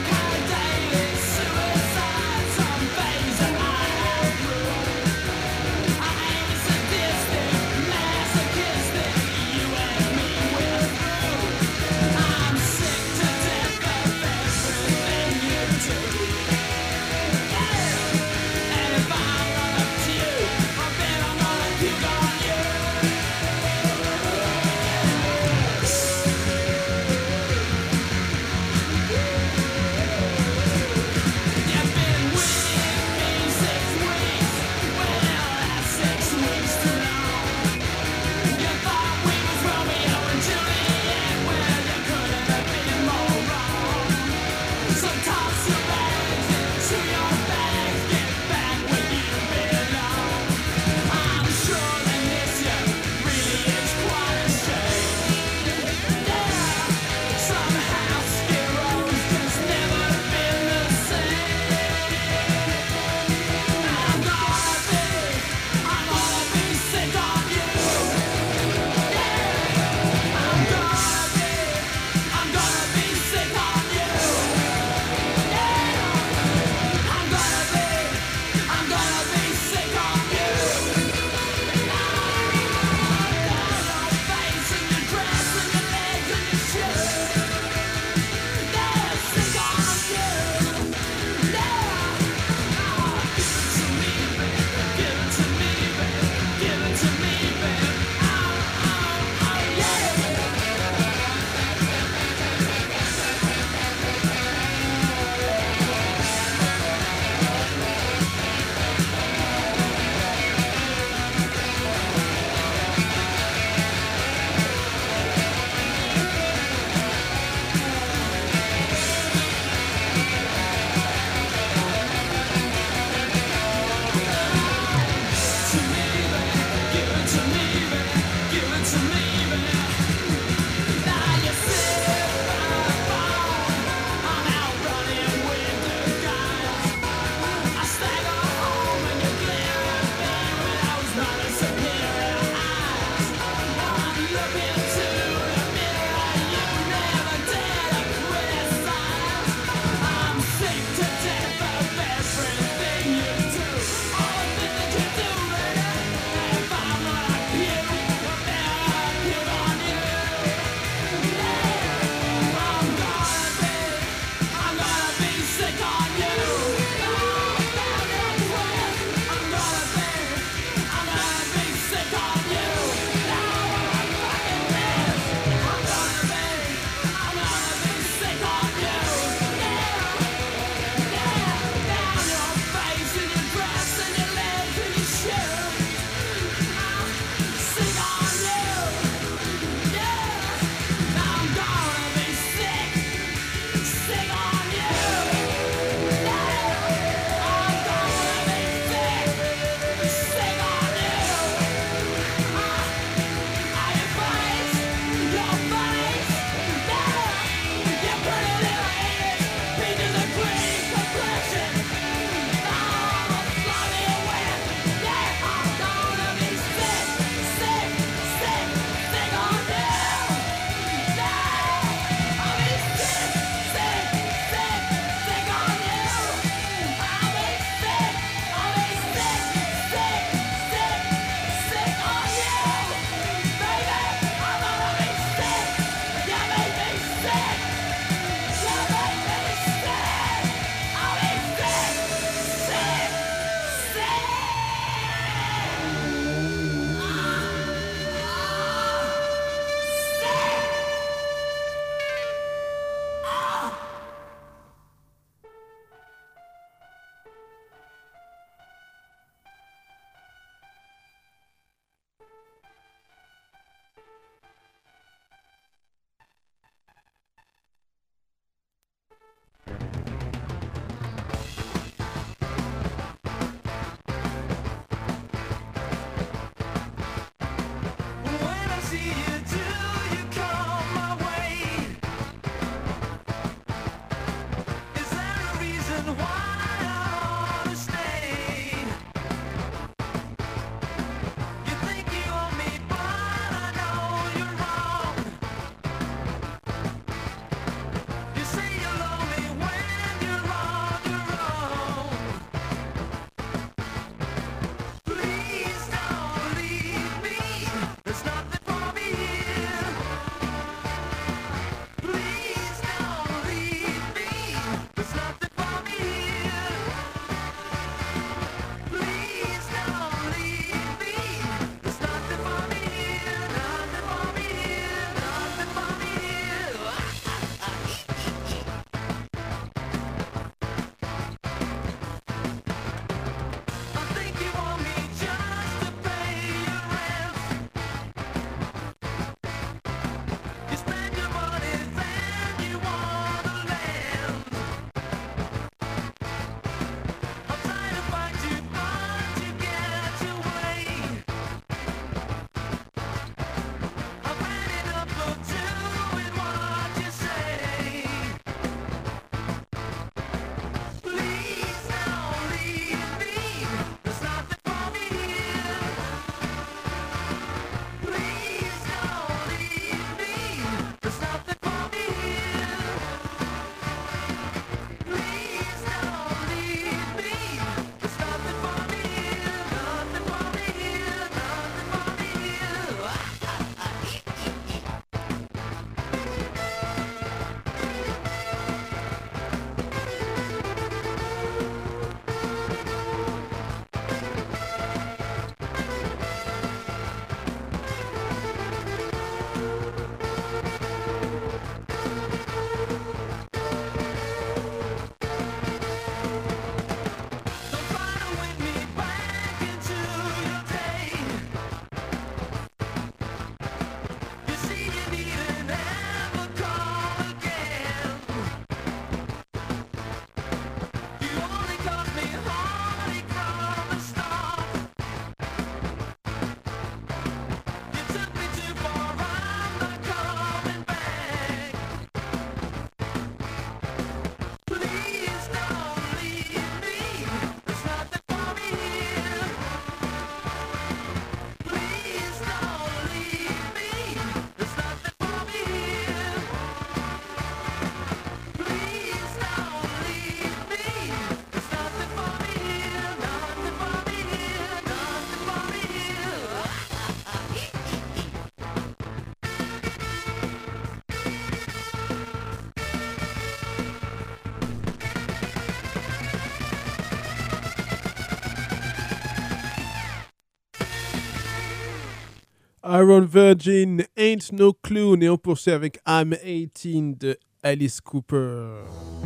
Iron Virgin, Ain't No Clue, et on poursuit avec I'm 18 de Alice Cooper.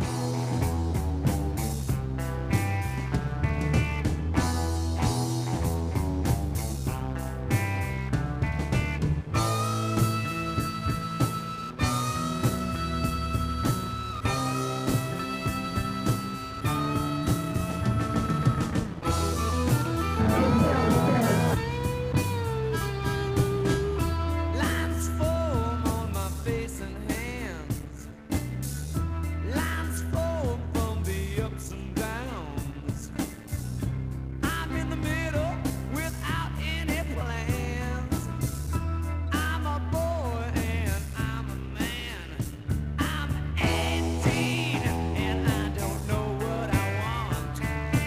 Lines form on my face and hands. Lines form from the ups and downs. I'm in the middle without any plans. I'm a boy and I'm a man. I'm 18 and I don't know what I want.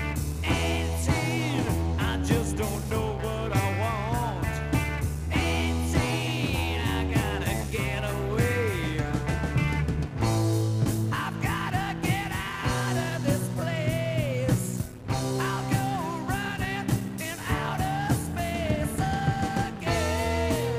18, I just don't know what I want. 18, I gotta get away. I've gotta get out of this place. I'll go running in outer space again.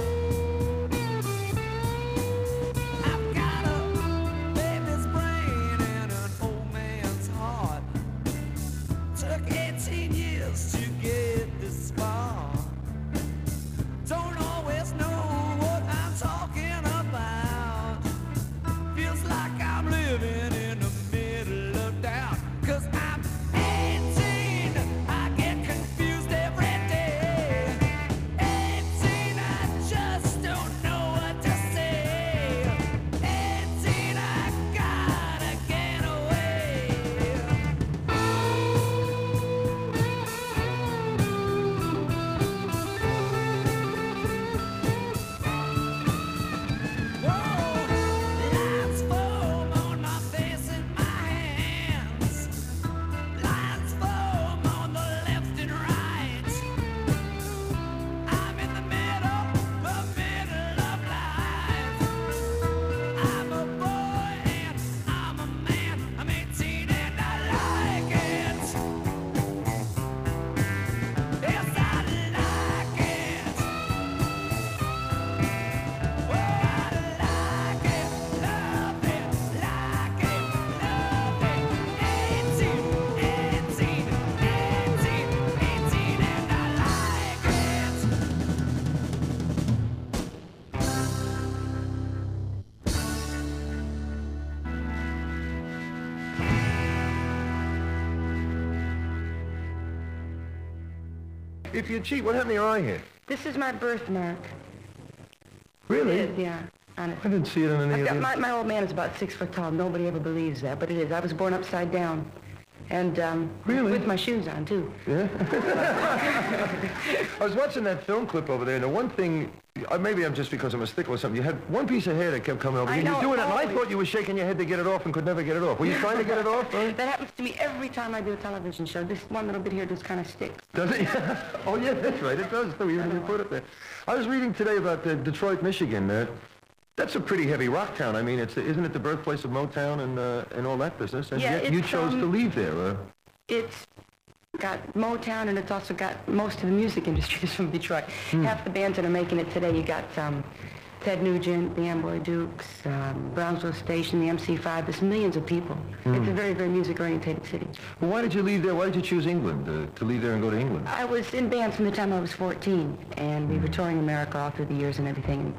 I've got a baby's brain and an old man's heart. Took 18 years to get this far. Don't always know what I'm talking about. Feels like I'm living in the middle of doubt. 'Cause I'm 18, I get confused every day. 18, I just don't know what to say. 18, I gotta get away. Lines form on my face and my hands. Lines form on the left and right. I'm in the middle of life. I'm a boy and I'm a man. I'm 18 and I like it. Yes, I like it. Oh, I like it, love it, like it, love it. 18, 18, 18, 18, and I like it. If you cheat, what happened to your eye here? This is my birthmark. Really? It is, yeah. Honest. I didn't see it on any I've of got, these. my old man is about 6 foot tall. Nobody ever believes that, but it is. I was born upside down. And Really? with my shoes on, too. Yeah? I was watching that film clip over there, and the one thing, maybe I'm just because I'm a stickler or something, you had one piece of hair that kept coming over. I You were know, doing it, and I always. thought you were shaking your head to get it off and could never get it off. Were you trying to get it off? Huh? That happens to me every time I do a television show. This one little bit here just kind of sticks. Does it? Oh, yeah, that's right. It does, too, even if you put it there. I was reading today about Detroit, Michigan. That's a pretty heavy rock town. I mean, isn't it the birthplace of Motown and all that business? And Yeah, yet you it's, chose to leave there. It's got Motown, and it's also got most of the music industry is from Detroit. Half the bands that are making it today, you got Ted Nugent, the Amboy Dukes, Brownsville Station, the MC5. There's millions of people. It's a very, very music-oriented city. Well, why did you leave there? Why did you choose England, to leave there and go to England? I was in bands from the time I was 14, and we were touring America all through the years and everything.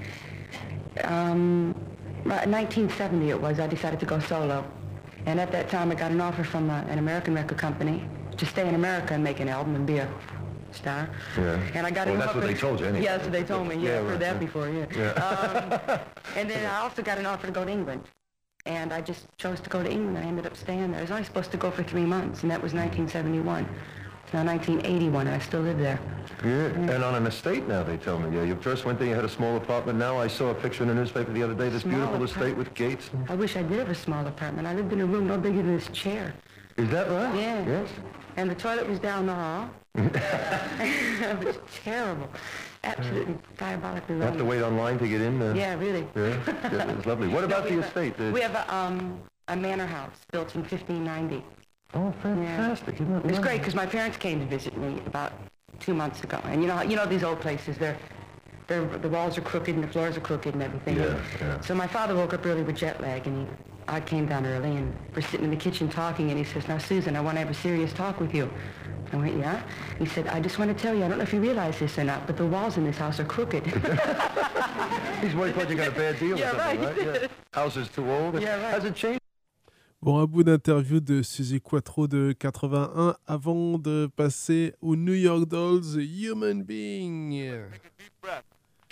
1970 it was, I decided to go solo. And at that time I got an offer from an American record company to stay in America and make an album and be a star. Yeah. And I got Well, an that's offer. what they told you, anyway. Yeah, that's what they told me. Yeah, Yeah, I've heard right, that yeah. before, yeah. Yeah. And then I also got an offer to go to England. And I just chose to go to England. I ended up staying there. I was only supposed to go for 3 months, and that was 1971. It's now 1981, and I still live there. Yeah, and on an estate now, they tell me. Yeah, you first went there, you had a small apartment. Now I saw a picture in the newspaper the other day, this Small beautiful apartment. estate with gates. I wish I did have a small apartment. I lived in a room no bigger than this chair. Is that right? Yeah. Yes. And the toilet was down the hall. It was terrible. Absolutely diabolically You have to wrong. wait online to get in? Yeah, really. Yeah, yeah, it's lovely. What about we the have estate? We have a manor house built in 1590. Oh, fantastic. Isn't that It was lovely? great because my parents came to visit me about 2 months ago. And you know these old places, they're the walls are crooked and the floors are crooked and everything. Yeah. So my father woke up early with jet lag, and I came down early, and we're sitting in the kitchen talking, and he says, "Now, Susan, I want to have a serious talk with you." I went, "Yeah?" He said, "I just want to tell you, I don't know if you realize this or not, but the walls in this house are crooked." He's worried you got a bad deal Yeah, or something, right. right? Yeah. House is too old. Yeah, right. Has it changed? Bon, un bout d'interview de Suzy Quatro de 81 avant de passer aux New York Dolls, Human Being. Take a deep breath.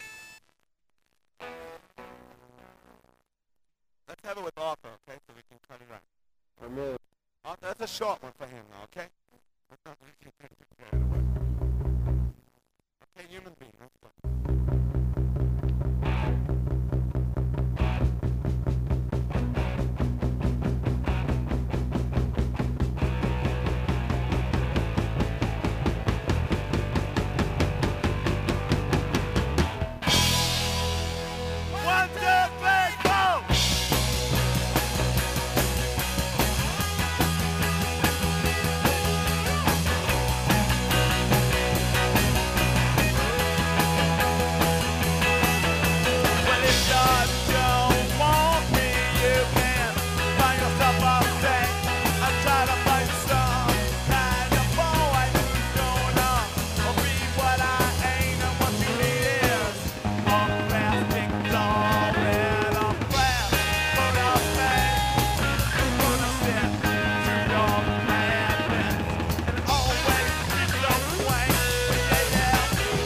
Let's have it with Arthur, okay? So we can cut it out. Arthur, that's a short one for him now, okay? Okay, Human Being, let's go. One, two, three, go! Well, if you don't want me, you can find yourself a thing. I try to find some kind of boy who's gonna be what I ain't, and what you need is a plastic doll and a flat for a man who's gonna sit to your madness and always keep your way. Yeah.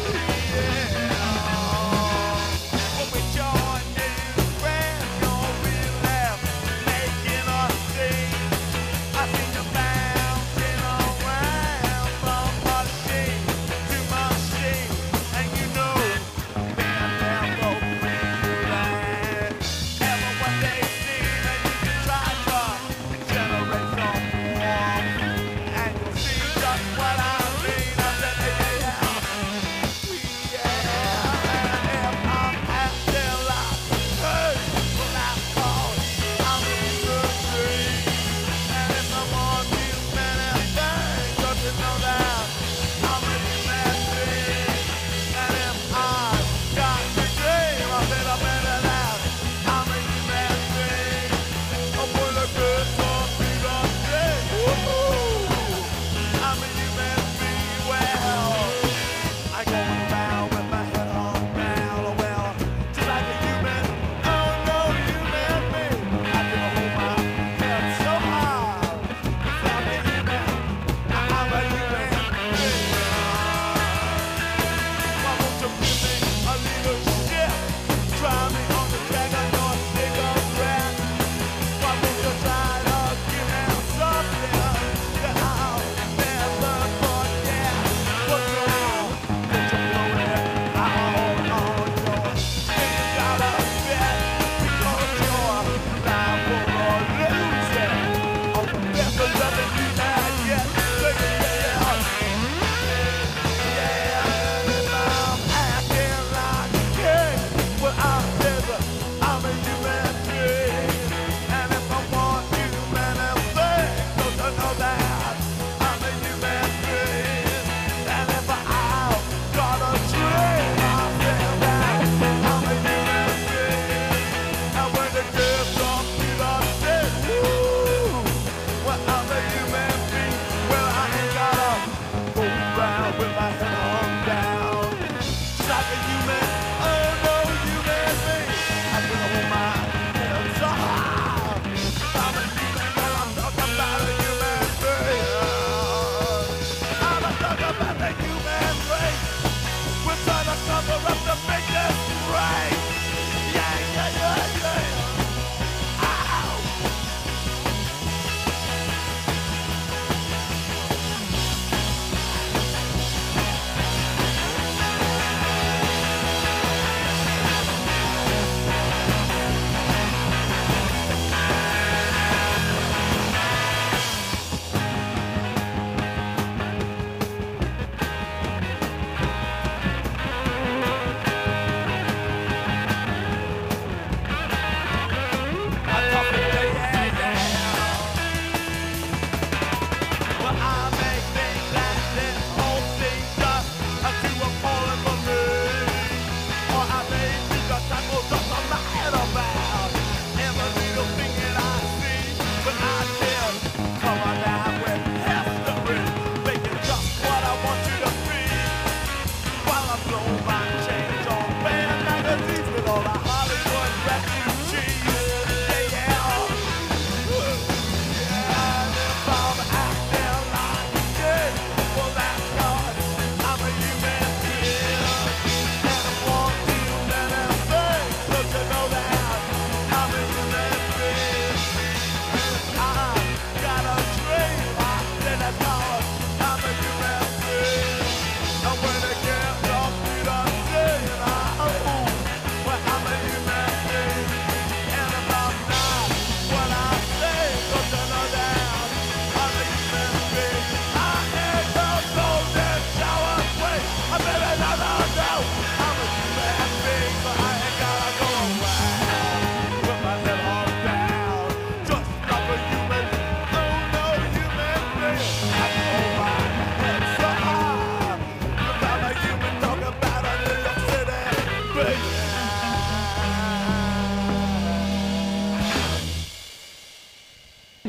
When we join new friends, you're really making a scene. I see you bouncing around from machine to machine, and you know they're never real. Ever what they see, and you can try to generate some warmth, and you'll see just what I mean. I said, yeah. And if I'm acting like, hey, well, that's all. I'm in the street. And if I want you many things, don't you know that I'm in the street? And if I've got to dream, I said I'm in that. I'm in the street. I'm gonna get something to say. I'm in the street. Well, I go around with my head on down, well, just like a human. Oh no, human being. I can hold my head so high. It's like a human. I'm a human being. Why won't you give me a little shit? Try me on the track of your cigarette. Why won't you try to give me something that I'll never forget? What's wrong? Did you blow it out on your thing? Got a bet because you're liable to lose it. Oh, there's a loving you not yet. Take it out. Yeah, if I'm acting like a king, well, I'm desert. I'm a human being. And if I want you many things, don't you know that I'm a human being? And if I've got a dream, I feel that I'm a human being. And when the girls talk to the shit, woo, well, I'm a human being. Well, I ain't gotta go round with my head on down. Just like a human, oh no, human being. I can hold my head so high. I'm a human, well, I'm talking about a human being. I'm talking about the human race. We're trying to cover up to make this right. Yeah. Ow.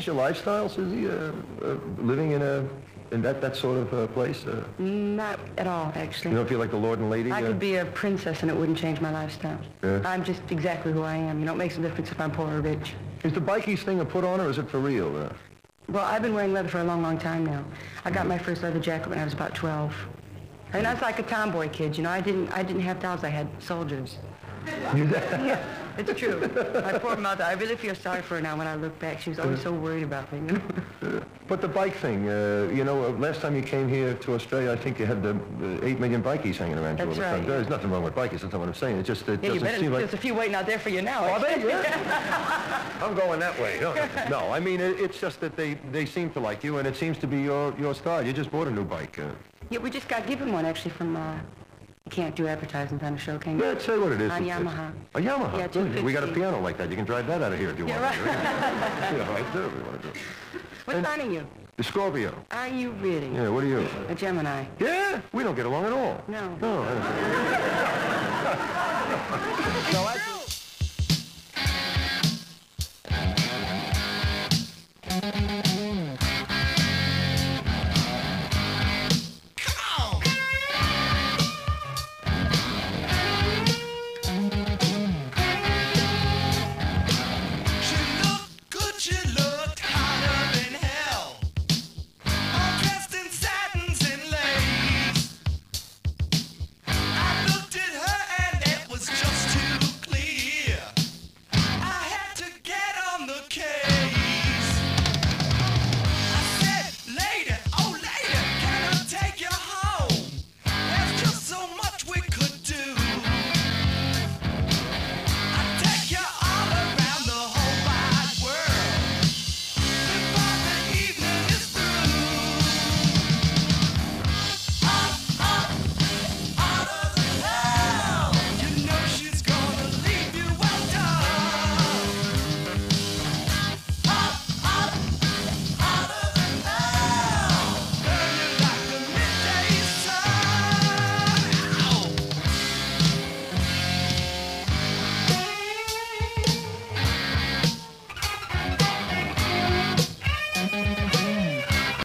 change your lifestyle, Susie? Living in that sort of place? Not at all, actually. You don't feel like the Lord and Lady? I could be a princess and it wouldn't change my lifestyle. Yeah. I'm just exactly who I am. You know, it makes a difference if I'm poor or rich. Is the bikies thing a put on or is it for real? Well, I've been wearing leather for a long, long time now. I got my first leather jacket when I was about 12. And I was like a tomboy kid, you know. I didn't have dolls, I had soldiers. Yeah, it's true. My poor mother, I really feel sorry for her now when I look back. She was always so worried about me. You know? But the bike thing, you know, last time you came here to Australia, I think you had the 8 million bikies hanging around you all That's the time. right. There's nothing wrong with bikies, that's not what I'm saying. It just Yeah, you doesn't better, seem like... there's a few waiting out there for you now. Are they? Yeah. I'm going that way. No, I mean, it's just that they seem to like you, and it seems to be your style. You just bought a new bike. Yeah, we just got given one, actually, from... You can't do advertisements on the show, can you? Yeah, say what it is. On Yamaha. A Yamaha? Yeah, Good. We got a 250. piano like that. You can drive that out of here if you want. Right. Yeah, right there. We want to do. What sign are you? The Scorpio. Are you really? Yeah, what are you? A Gemini. Yeah, we don't get along at all. No. No. No, I...